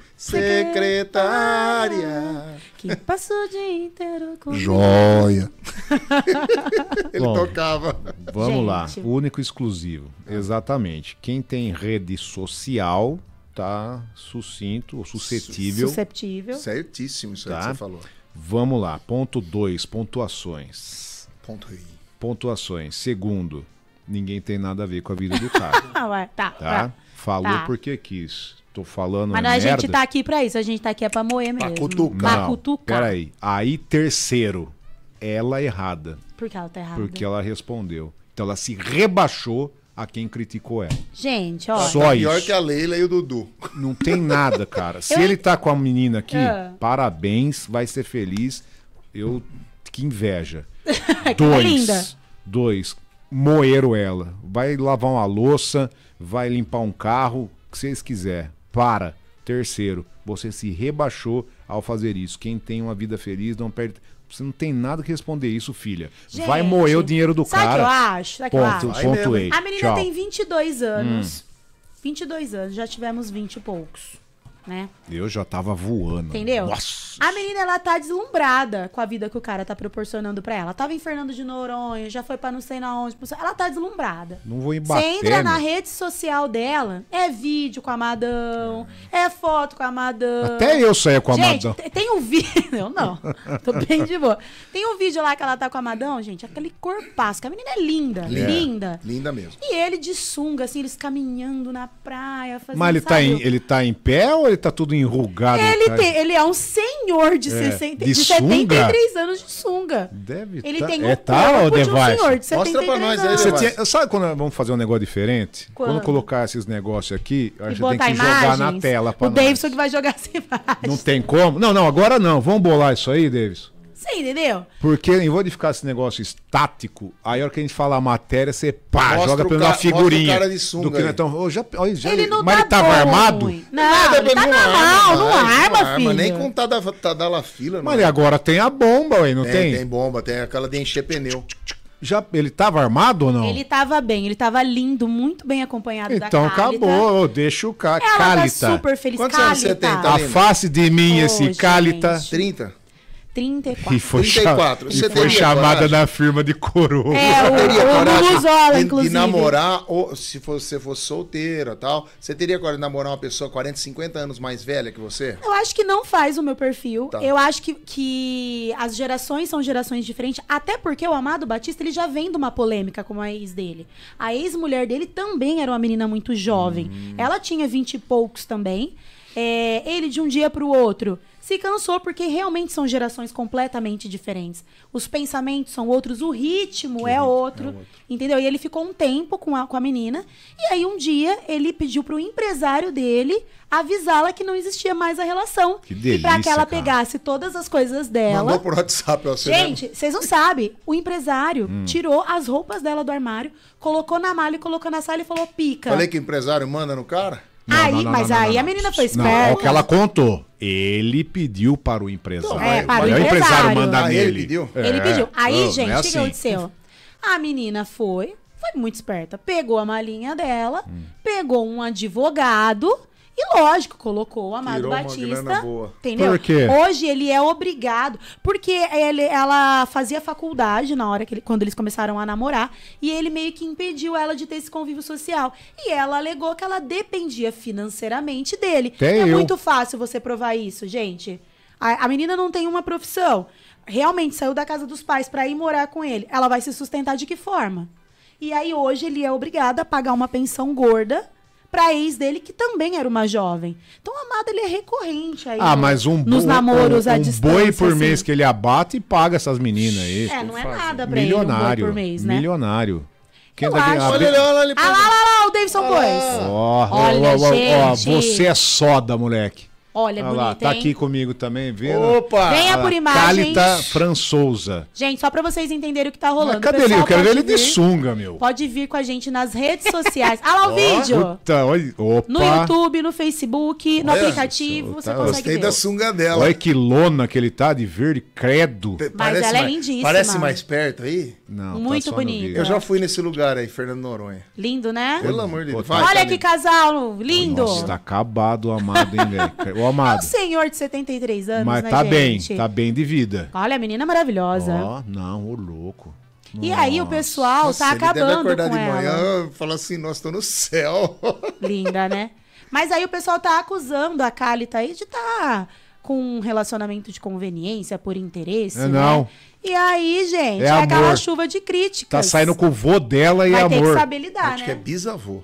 Secretária. Que passou o dia inteiro com Joia. Ele Bom, tocava. Vamos lá. Gente. Único e exclusivo. Exatamente. Quem tem rede social tá sucinto ou suscetível. susceptível. Certíssimo isso aí Tá. que você falou. Vamos lá. Ponto 2, pontuações. Ponto aí. Pontuações. Segundo, ninguém tem nada a ver com a vida do cara. Ah, ué, tá. Tá? Falou Tá. porque quis. Tô falando Mas é a merda. gente tá aqui pra isso, a gente tá aqui é pra moer mesmo. cutucar. Pra cutucar. Peraí. Aí, terceiro, ela errada. Por que ela tá errada? Porque ela respondeu. Então ela se rebaixou a quem criticou ela. Gente, ó. Só Pior isso. que a Leila e o Dudu. Não tem nada, cara. Se ele tá com a menina aqui, Ah. parabéns, vai ser feliz. Que inveja. linda. Dois, moeram ela. Vai lavar uma louça, vai limpar um carro, o que vocês quiserem. Para. Terceiro, você se rebaixou ao fazer isso. Quem tem uma vida feliz não perde. Você não tem nada que responder isso, filha. Gente, vai moer o dinheiro do sabe cara. o que eu acho? Sabe o que eu Ponto, acho? pontuei. A menina Tchau. tem 22 anos. 22 anos, já tivemos 20 e poucos, né? Eu já tava voando. Entendeu? Nossa. A menina, ela tá deslumbrada com a vida que o cara tá proporcionando pra ela. Tava em Fernando de Noronha, já foi pra não sei na onde. Ela tá deslumbrada. Não vou Você embater, entra na meu. rede social dela, é vídeo com a Amadão, é foto com a Amadão. Até eu saia com a Gente, Amadão. tem um vídeo. Eu não. Tô bem de boa. Tem um vídeo lá que ela tá com a Amadão, gente. Aquele corpaço. Que a menina é linda. Linda. Linda mesmo. E ele de sunga, assim, eles caminhando na praia. Fazendo, Mas ele sabe? tá em pé ou ele tá tudo enrugado? Ele, cara? ele é um senhor senhor de, de 73 anos de sunga. Deve Ele tá. tem É tal, corpo de um Device? senhor de 73 Mostra pra nós aí, anos. Device. Sabe quando vamos fazer um negócio diferente? Quando? Quando colocar esses negócios aqui, a E gente tem botar que jogar na imagens? tela pra O nós. Davidson que vai jogar as imagens. Não tem como? Não, agora não. Vamos bolar isso aí, Davidson. Você entendeu? Porque em vez de ficar esse negócio estático, aí a hora que a gente fala a matéria, você pá, Mostra joga o pela cara- figurinha. mostra o cara de sunga do que aí. então, Ele não mas tá ele tava bom, armado? ruim. Não, ele tá normal, não arma, filho. Nem com Tadalafila. Mas agora tem a bomba, ué, não tem? Tem bomba, tem aquela de encher pneu. Ele tava armado ou não? Ele tava bem, ele tava lindo, muito bem acompanhado Então da Cálita. acabou, deixa o cara. Ela Cálita. tá super feliz. Quantos anos você Cálita. tem, tá? Afaste de mim esse Gente. Cálita. 30? 34. E foi, 34. Você e foi teria chamada coragem? na firma de coroa. Teria o coragem Luluzola, de inclusive. namorar, ou se você fosse solteira e tal, você teria coragem de namorar uma pessoa 40, 50 anos mais velha que você? Eu acho que não faz o meu perfil. Tá. Eu acho que as gerações são gerações diferentes. Até porque o Amado Batista, ele já vem de uma polêmica com a ex dele. A ex-mulher dele também era uma menina muito jovem. Ela tinha 20 e poucos também. Ele, de um dia pro outro, se cansou porque realmente são gerações completamente diferentes. Os pensamentos são outros, o ritmo é outro, entendeu? E ele ficou um tempo com a menina. E aí, um dia, ele pediu pro empresário dele avisá-la que não existia mais a relação. Que delícia, e pra que ela cara. pegasse todas as coisas dela. Mandou por WhatsApp, você Gente, vocês não sabem. O empresário tirou as roupas dela do armário, colocou na mala e colocou na sala e falou: pica. Falei que o empresário manda no cara? Mas aí a menina foi Não, esperta. é o que ela contou. Ele pediu para o empresário. Para o Aí empresário. manda Ah, nele. ele pediu? Ele pediu. Aí, Não, gente, não é o que assim. aconteceu? A menina foi muito esperta. Pegou a malinha dela, pegou um advogado e, lógico, colocou o Amado Tirou uma Batista. grana boa. Entendeu? Por quê? Hoje ele é obrigado. Porque ela fazia faculdade na hora quando eles começaram a namorar. E ele meio que impediu ela de ter esse convívio social. E ela alegou que ela dependia financeiramente dele. Até É eu. muito fácil você provar isso, gente. A menina não tem uma profissão. Realmente saiu da casa dos pais pra ir morar com ele. Ela vai se sustentar de que forma? E aí hoje ele é obrigado a pagar uma pensão gorda pra ex dele, que também era uma jovem. Então o Amado, ele é recorrente aí Mas nos namoros à um distância. boi por assim. mês que ele abate e paga essas meninas aí. Não é nada pra ele um boi Milionário. por mês, né? Milionário. Quem Eu tá aqui? acho. Olha ele, olha ele. Ah lá, o Davidson pôs. Olha, gente. Você é soda, moleque. Olha, Olha lá, bonito, tá hein? aqui comigo também, vendo? Opa! Venha Olha lá, por imagens. Cálita Fransouza. Gente, só pra vocês entenderem o que tá rolando. Cadê O ele? pessoal Eu quero ver pode ele de vir- sunga, meu. Pode vir com a gente nas redes sociais. Ah lá o vídeo. Puta, olha. Opa. No YouTube, no Facebook, no Olha, aplicativo, você tá- consegue Gostei ver. da sunga dela. Olha que lona que ele tá de verde, credo. Mas ela é mais- lindíssima. Parece mais perto aí? Não, Muito só no bonito. vídeo. Eu já fui nesse lugar aí, Fernando Noronha. Lindo, né? Pelo amor de Deus. Pô, Vai, Olha Camila. que casal lindo. Nossa, tá acabado o Amado, hein, velho? O É um Amado. senhor de 73 anos, Mas né, tá gente? bem, tá bem de vida. Olha, a menina maravilhosa. Ó, não, ô louco. E aí o pessoal Nossa, tá ele deve acabando acordar com de ela. manhã e falar assim, nossa, tô no céu. Linda, né? Mas aí o pessoal tá acusando a Cálita aí de tá com um relacionamento de conveniência por interesse, É, né? não. E aí, gente, É é aquela amor. chuva de críticas. Tá saindo com o vô dela e Vai ter amor. que saber lidar, Acho que é né? bisavô.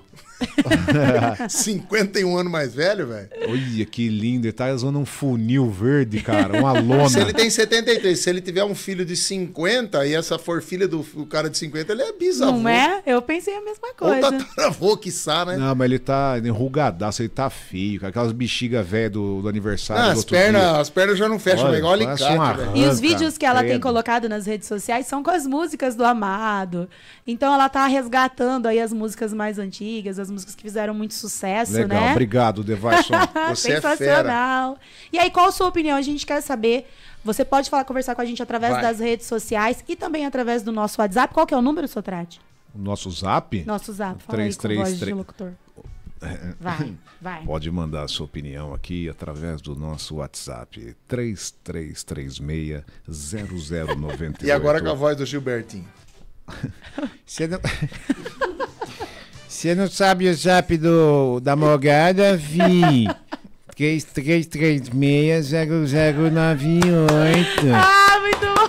51 anos mais velho, velho. Olha que lindo, ele tá usando um funil verde, cara, uma lona. Se ele tem 73, se ele tiver um filho de 50 e essa for filha do cara de 50, ele é bisavô. Não é? Eu pensei a mesma Ou coisa. tataravô, quiçá, né? Não, mas ele tá enrugadaço, ele tá feio, com aquelas bexigas velhas do aniversário Ah, do as outro dia. pernas já não fecham, Olha, é igual parece alicate, uma velho. E os Arranca, vídeos que ela tem credo. colocado nas redes sociais são com as músicas do Amado. Então ela tá resgatando aí as músicas mais antigas, as músicas que fizeram muito sucesso, Legal, né? obrigado, Devaison. Você é Sensacional. E aí, qual a sua opinião? A gente quer saber. Você pode conversar com a gente através Vai. das redes sociais e também através do nosso WhatsApp. Qual que é o número, Sotrate? O nosso zap? Nosso zap. Fala aí com voz de 333. locutor. Vai. Pode mandar a sua opinião aqui através do nosso WhatsApp 3336-0098. E agora com a voz do Gilbertinho. Você não sabe o zap da Morgada, vi. 3336-0098. Ah, muito bom.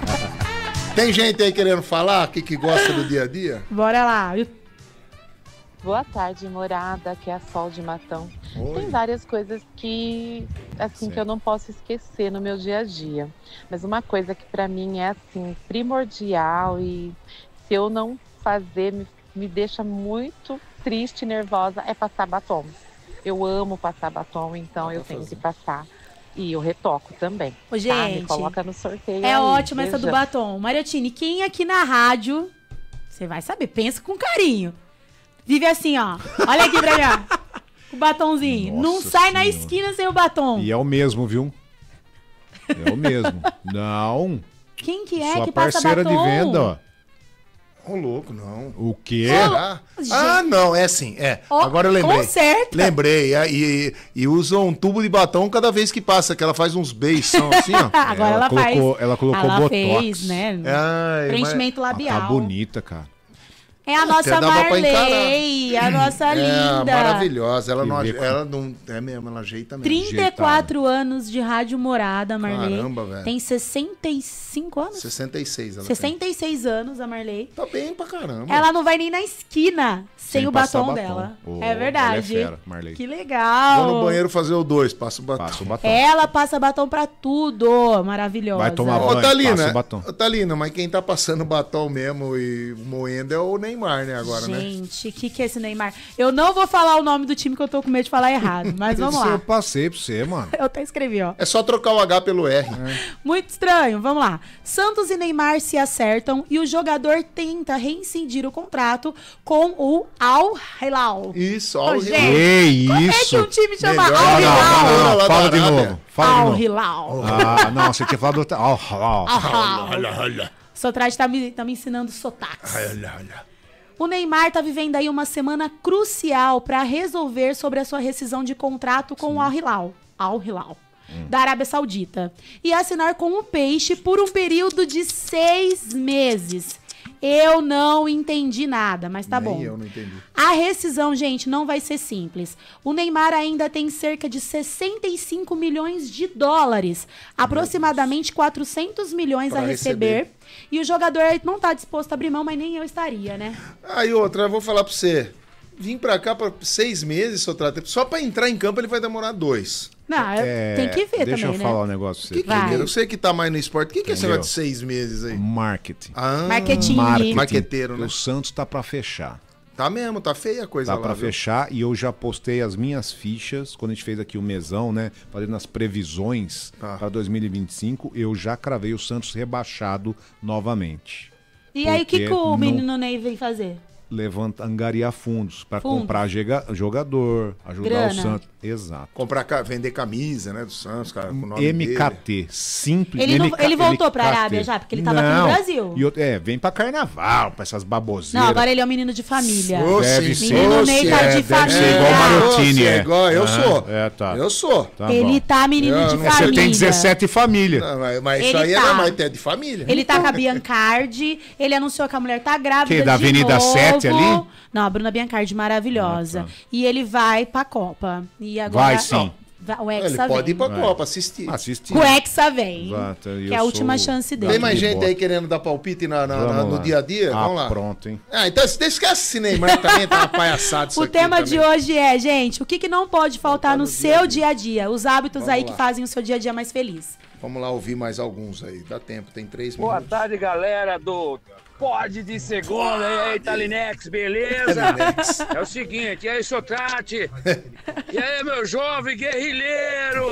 Tem gente aí querendo falar que gosta do dia a dia? Bora lá. Boa tarde, morada, que é a Sol de Matão. Oi. Tem várias coisas que, assim, que eu não posso esquecer no meu dia a dia. Mas uma coisa que pra mim é, assim, primordial e se eu não fazer, me deixa muito triste e nervosa, é passar batom. Eu amo passar batom, então eu tenho que passar. E eu retoco também. Ô, gente, tá? Me coloca no sorteio. É aí. ótima essa do Beijão. batom. Mariotini, quem aqui na rádio, você vai saber, pensa com carinho. Vive assim, ó. Olha aqui pra mim, ó. O batonzinho. Nossa Não sai na Senhora. esquina sem o batom. E é o mesmo, viu? É o mesmo. Não. Quem que é Sua que passa parceira batom? de venda, ó. Ô, louco, não. O quê? Será? Ah, não, é assim, é. Ó, Agora eu lembrei. conserta. Lembrei, e usa um tubo de batom cada vez que passa, que ela faz uns beijos assim, ó. Agora ela faz. Ela colocou ela botox. fez, né? Ai, Preenchimento Ela labial. tá bonita, cara. É a nossa Até dava pra Marley, a nossa linda. Maravilhosa. Ela Que não, ver com- ela não. É mesmo, ela ajeita mesmo. 34 anos de Rádio Morada, Marley. Caramba, velho. Tem 65 anos? 66 ela 66 anos, a Marley. Tá bem pra caramba. Ela não vai nem na esquina sem o passar batom dela. Oh, É verdade. ela é fera, Marley. Que legal. Vou no banheiro fazer o 2, passo o batom. Passa o batom. Ela passa batom pra tudo. Maravilhosa. Vai tomar Ô, banho, passa Thalina, o batom. ô, Thalina, mas quem tá passando batom mesmo e moendo é o Neymar, né, agora, né? Gente, o que é esse Neymar? Eu não vou falar o nome do time que eu tô com medo de falar errado, mas vamos Esse Eu lá. passei pra você, mano. Eu até escrevi, ó. É só trocar o H pelo R. Muito estranho, vamos lá. Santos e Neymar se acertam e o jogador tenta reincidir o contrato com o Al Hilal. Isso, Ô, ó. gente, Que como é isso? que um time chama Melhor. Al Não, Hilal? não, lá fala da de Arábia. novo. Fala de Al novo. Hilal. Ah, não, você tinha falado outra. Sotrate tá me ensinando sotaques. Olha. O Neymar tá vivendo aí uma semana crucial para resolver sobre a sua rescisão de contrato com o Al Hilal. Al Hilal. Da Arábia Saudita. E assinar com o Peixe por um período de 6 meses. Eu não entendi nada, mas tá Nem bom. eu não entendi. A rescisão, gente, não vai ser simples. O Neymar ainda tem cerca de 65 milhões de dólares, aproximadamente 400 milhões Pra a receber. E o jogador não tá disposto a abrir mão, mas nem eu estaria, né? Aí outra, eu vou falar pra você. Vim pra cá por 6 meses, Sotrate. Só pra entrar em campo ele vai demorar 2. Não, tem que ver Deixa também, eu né? falar um negócio pra você. Vai. Eu sei que tá mais no esporte. O que é esse Entendeu? negócio de 6 meses aí? Marketing. Ah, Marketing. marqueteiro, né? O Santos tá pra fechar. Tá mesmo, tá feia a coisa Tá lá. pra viu? fechar e eu já postei as minhas fichas quando a gente fez aqui o mesão, né? Fazendo as previsões Tá. pra 2025, eu já cravei o Santos rebaixado novamente. E aí, o que Porque o não- menino Ney vem fazer? Angariar fundos pra Fundos. comprar jogador, ajudar Grana. o Santos. Exato. Vender camisa, né, do Santos, cara, com o nome MKT, simples. Ele, não- ele voltou pra MKT. Arábia já, porque ele tava aqui Não. no Brasil. E vem pra carnaval, pra essas baboseiras. Não, agora ele é um menino de família. dele. Ô, Deve sim, ser. Menino ô, Ney sim, tá de deve família. ser igual o Marotini, Você é. igual, eu Aham, sou. tá. Eu sou. Tá Ele bom. tá menino de não- família. Você tem 17 famílias. Não, mas isso Ele aí tá. é mais de família. Ele tá com a Biancardi, ele anunciou que a mulher tá grávida Que, da de Avenida novo. 7 ali? Não, a Bruna Biancardi, maravilhosa. Ah, tá. E ele vai pra Copa. E agora, Vai sim. O Ele Hexa pode vem. ir pra Vai. Copa, assistir. Assistir. O Hexa vem. Exato, Que eu é a última sou chance dele. Tem mais de gente bola. aí querendo dar palpite Vamos no lá. dia a dia? Vamos lá. Pronto, hein? Ah, então esquece esse Neymar também, tá uma palhaçada isso O aqui tema também. de hoje é, gente, o que não pode faltar no seu dia a dia? Os hábitos Vamos aí lá. que fazem o seu dia a dia mais feliz. Vamos lá ouvir mais alguns aí. Dá tempo, tem 3 Boa minutos. tarde, galera do Pod de Segunda. E aí, Talinex, beleza? Talinex. É o seguinte, e aí, Sotrate? E aí, meu jovem guerrilheiro?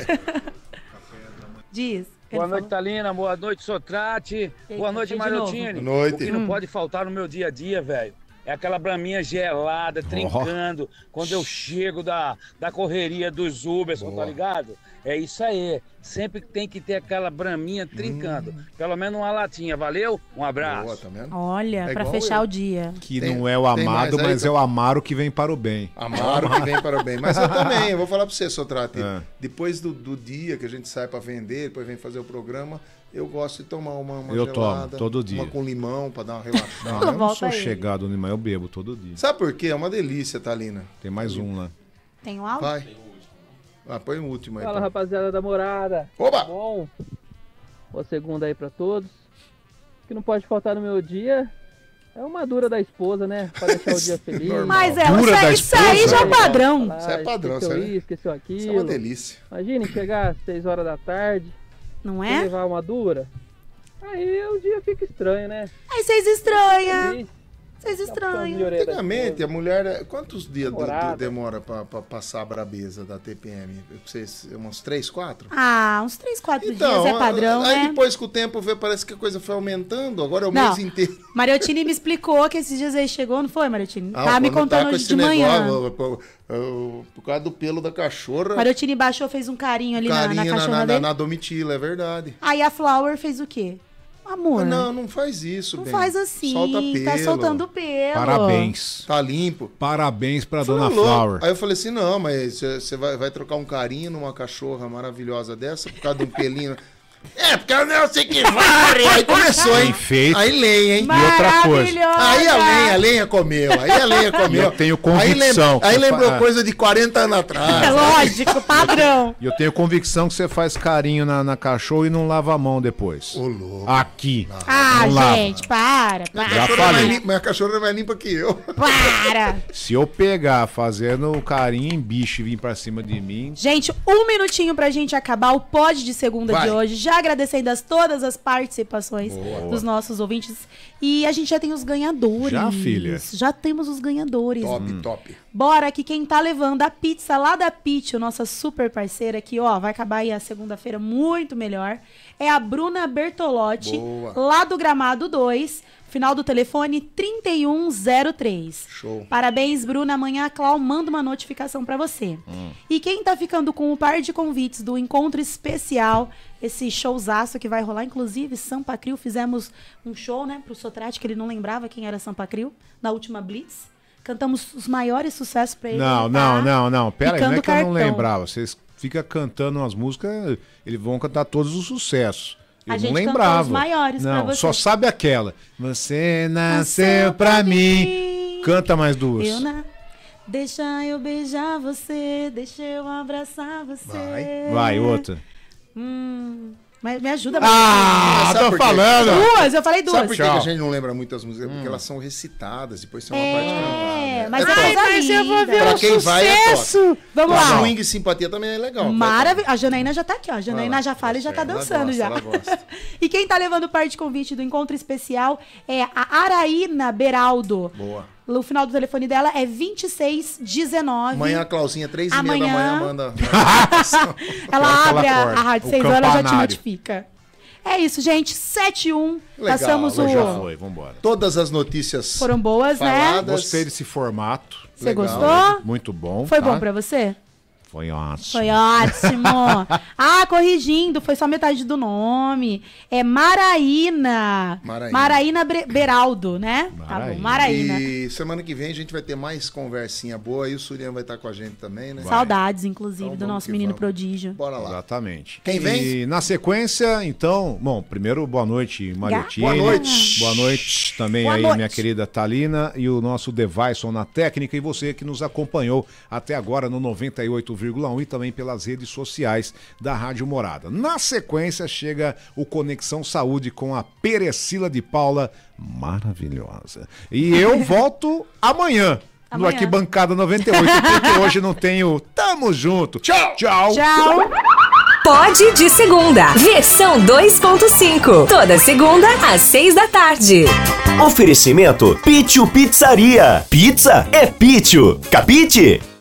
Diz. Boa noite, Talina. Boa noite, Sotrate. Boa noite, foi de novo. Marotini. Boa noite. O que não pode faltar no meu dia a dia, velho, é aquela braminha gelada, trincando, quando eu chego da correria dos Ubers, tá ligado? É isso aí. Sempre tem que ter aquela braminha trincando. Pelo menos uma latinha, valeu? Um abraço. Boa, tá vendo? Olha, É pra igual fechar eu. o dia. Que Tem- não é o tem amado, mais aí, mas é o amaro que vem para o bem. Amaro que vem para o bem. Mas eu também, eu vou falar pra você, Sotrate. É. Depois do dia que a gente sai pra vender, depois vem fazer o programa, eu gosto de tomar uma Eu gelada. tomo, todo dia. Uma com limão pra dar uma Não, relaxada. eu não Volta sou aí. chegado no eu bebo todo dia. Sabe por quê? É uma delícia, Thalina. Tem mais um lá. Tem um áudio? Vai. Ah, põe o último aí. Fala, pô. rapaziada da morada. Oba! Bom, boa segunda aí pra todos. O que não pode faltar no meu dia É uma dura da esposa, né? Pra deixar o dia feliz. Mas isso aí já é padrão. Isso é padrão, esqueceu isso aí. isso, esqueceu aquilo. Isso é uma delícia. Imagine chegar às 6 horas da tarde. Não é? Levar uma dura. Aí o dia fica estranho, né? Aí vocês estranham. Vocês estranham. Antigamente, a mulher... Quantos dias demora pra passar a brabeza da TPM? Vocês, uns 3, 4? Ah, uns 3, 4 dias é padrão, aí né? depois com o tempo parece que a coisa foi aumentando. Agora é o mês inteiro. Mariotini me explicou que esses dias aí chegou, não foi, Mariotini? Tava me contando hoje de manhã. Por causa do pelo da cachorra. Mariotini baixou, fez um carinho ali na cachorra dele. Na Domitila, é verdade. Aí a Flower fez o quê? Amor. Não faz isso, Não faz assim. Solta pelo. Tá soltando pelo. Parabéns. Tá limpo. Parabéns pra Dona Flower. Aí eu falei assim, não, mas você vai trocar um carinho numa cachorra maravilhosa dessa por causa de um pelinho... É, porque eu não sei que vale. Aí começou, hein? Feito. Aí lenha, hein? E outra coisa. Aí a lenha comeu. Eu tenho convicção. Aí lembrou coisa de 40 anos atrás. É lógico, padrão. E eu tenho convicção que você faz carinho na cachorra e não lava a mão depois. Ô, louco. Aqui. Gente, para. Já falei. Minha cachorra é mais limpa que eu. Para. Se eu pegar fazendo carinho em bicho e vir pra cima de mim... Gente, 1 minutinho pra gente acabar o pod de segunda de hoje. Já agradecendo todas as participações dos nossos ouvintes. E a gente já tem os ganhadores. Já, filha? Já temos os ganhadores. Top. Bora que quem tá levando a pizza lá da Pitio, nossa super parceira, que vai acabar aí a segunda-feira muito melhor, é a Bruna Bertolotti, lá do Gramado 2. Final do telefone 3103. Show. Parabéns, Bruna. Amanhã a Clau manda uma notificação pra você. E quem tá ficando com o par de convites do encontro especial, esse showzaço que vai rolar, inclusive, Sampa Crio, fizemos um show, né, pro Sotrate, que ele não lembrava quem era Sampa Crio, na última Blitz. Cantamos os maiores sucessos pra ele. Não. Pera aí, não é que eu não lembrava. Vocês ficam cantando umas músicas, eles vão cantar todos os sucessos. Eu não lembrava. Os maiores não, pra você. Só sabe aquela. Você nasceu pra mim. Canta mais duas. Deixa eu beijar você, deixa eu abraçar você. Vai, outra. Mas me ajuda. Tô falando. Duas, eu falei duas. Sabe por que a gente não lembra muitas músicas? Porque elas são recitadas, depois tem uma parte cantada. Mas eu vou ver pra o quem sucesso. Vamos lá. Swing e Simpatia também é legal. Maravilha. A Janaína já tá aqui, ó. A Janaína já fala e já tá dançando já. Ela gosta. E quem tá levando parte de convite do encontro especial é a Araína Beraldo. Boa. O final do telefone dela é 2619. Amanhã a Clauzinha, 3h30 da manhã, manda. Ela abre a rádio 6 horas, já te notifica. É isso, gente. 7-1. Passamos o... Já foi, vambora. Todas as notícias foram boas, faladas. Né? Gostei desse formato. Você gostou? Muito bom. Foi bom pra você? Foi ótimo. Foi ótimo. Corrigindo, foi só metade do nome. É Maraína. Maraína Beraldo, né? Tá bom, Maraína. E semana que vem a gente vai ter mais conversinha boa e o Surian vai estar com a gente também, né? Saudades, inclusive, então, do nosso menino prodígio. Bora lá. Exatamente. Quem vem? E na sequência, então, bom, primeiro, boa noite, Mariotini. Boa noite. Boa noite também boa aí, noite. minha querida Thalina e o nosso Devaison na técnica e você que nos acompanhou até agora no 98,1 e também pelas redes sociais da Rádio Morada. Na sequência chega o Conexão Saúde com a Perecila de Paula, maravilhosa. E eu volto amanhã. No Arquibancada 98, porque hoje não tenho. Tamo junto. Tchau. Pod de segunda, versão 2.5. Toda segunda às 6 da tarde. Oferecimento Pitio Pizzaria. Pizza é Pitio. Capite?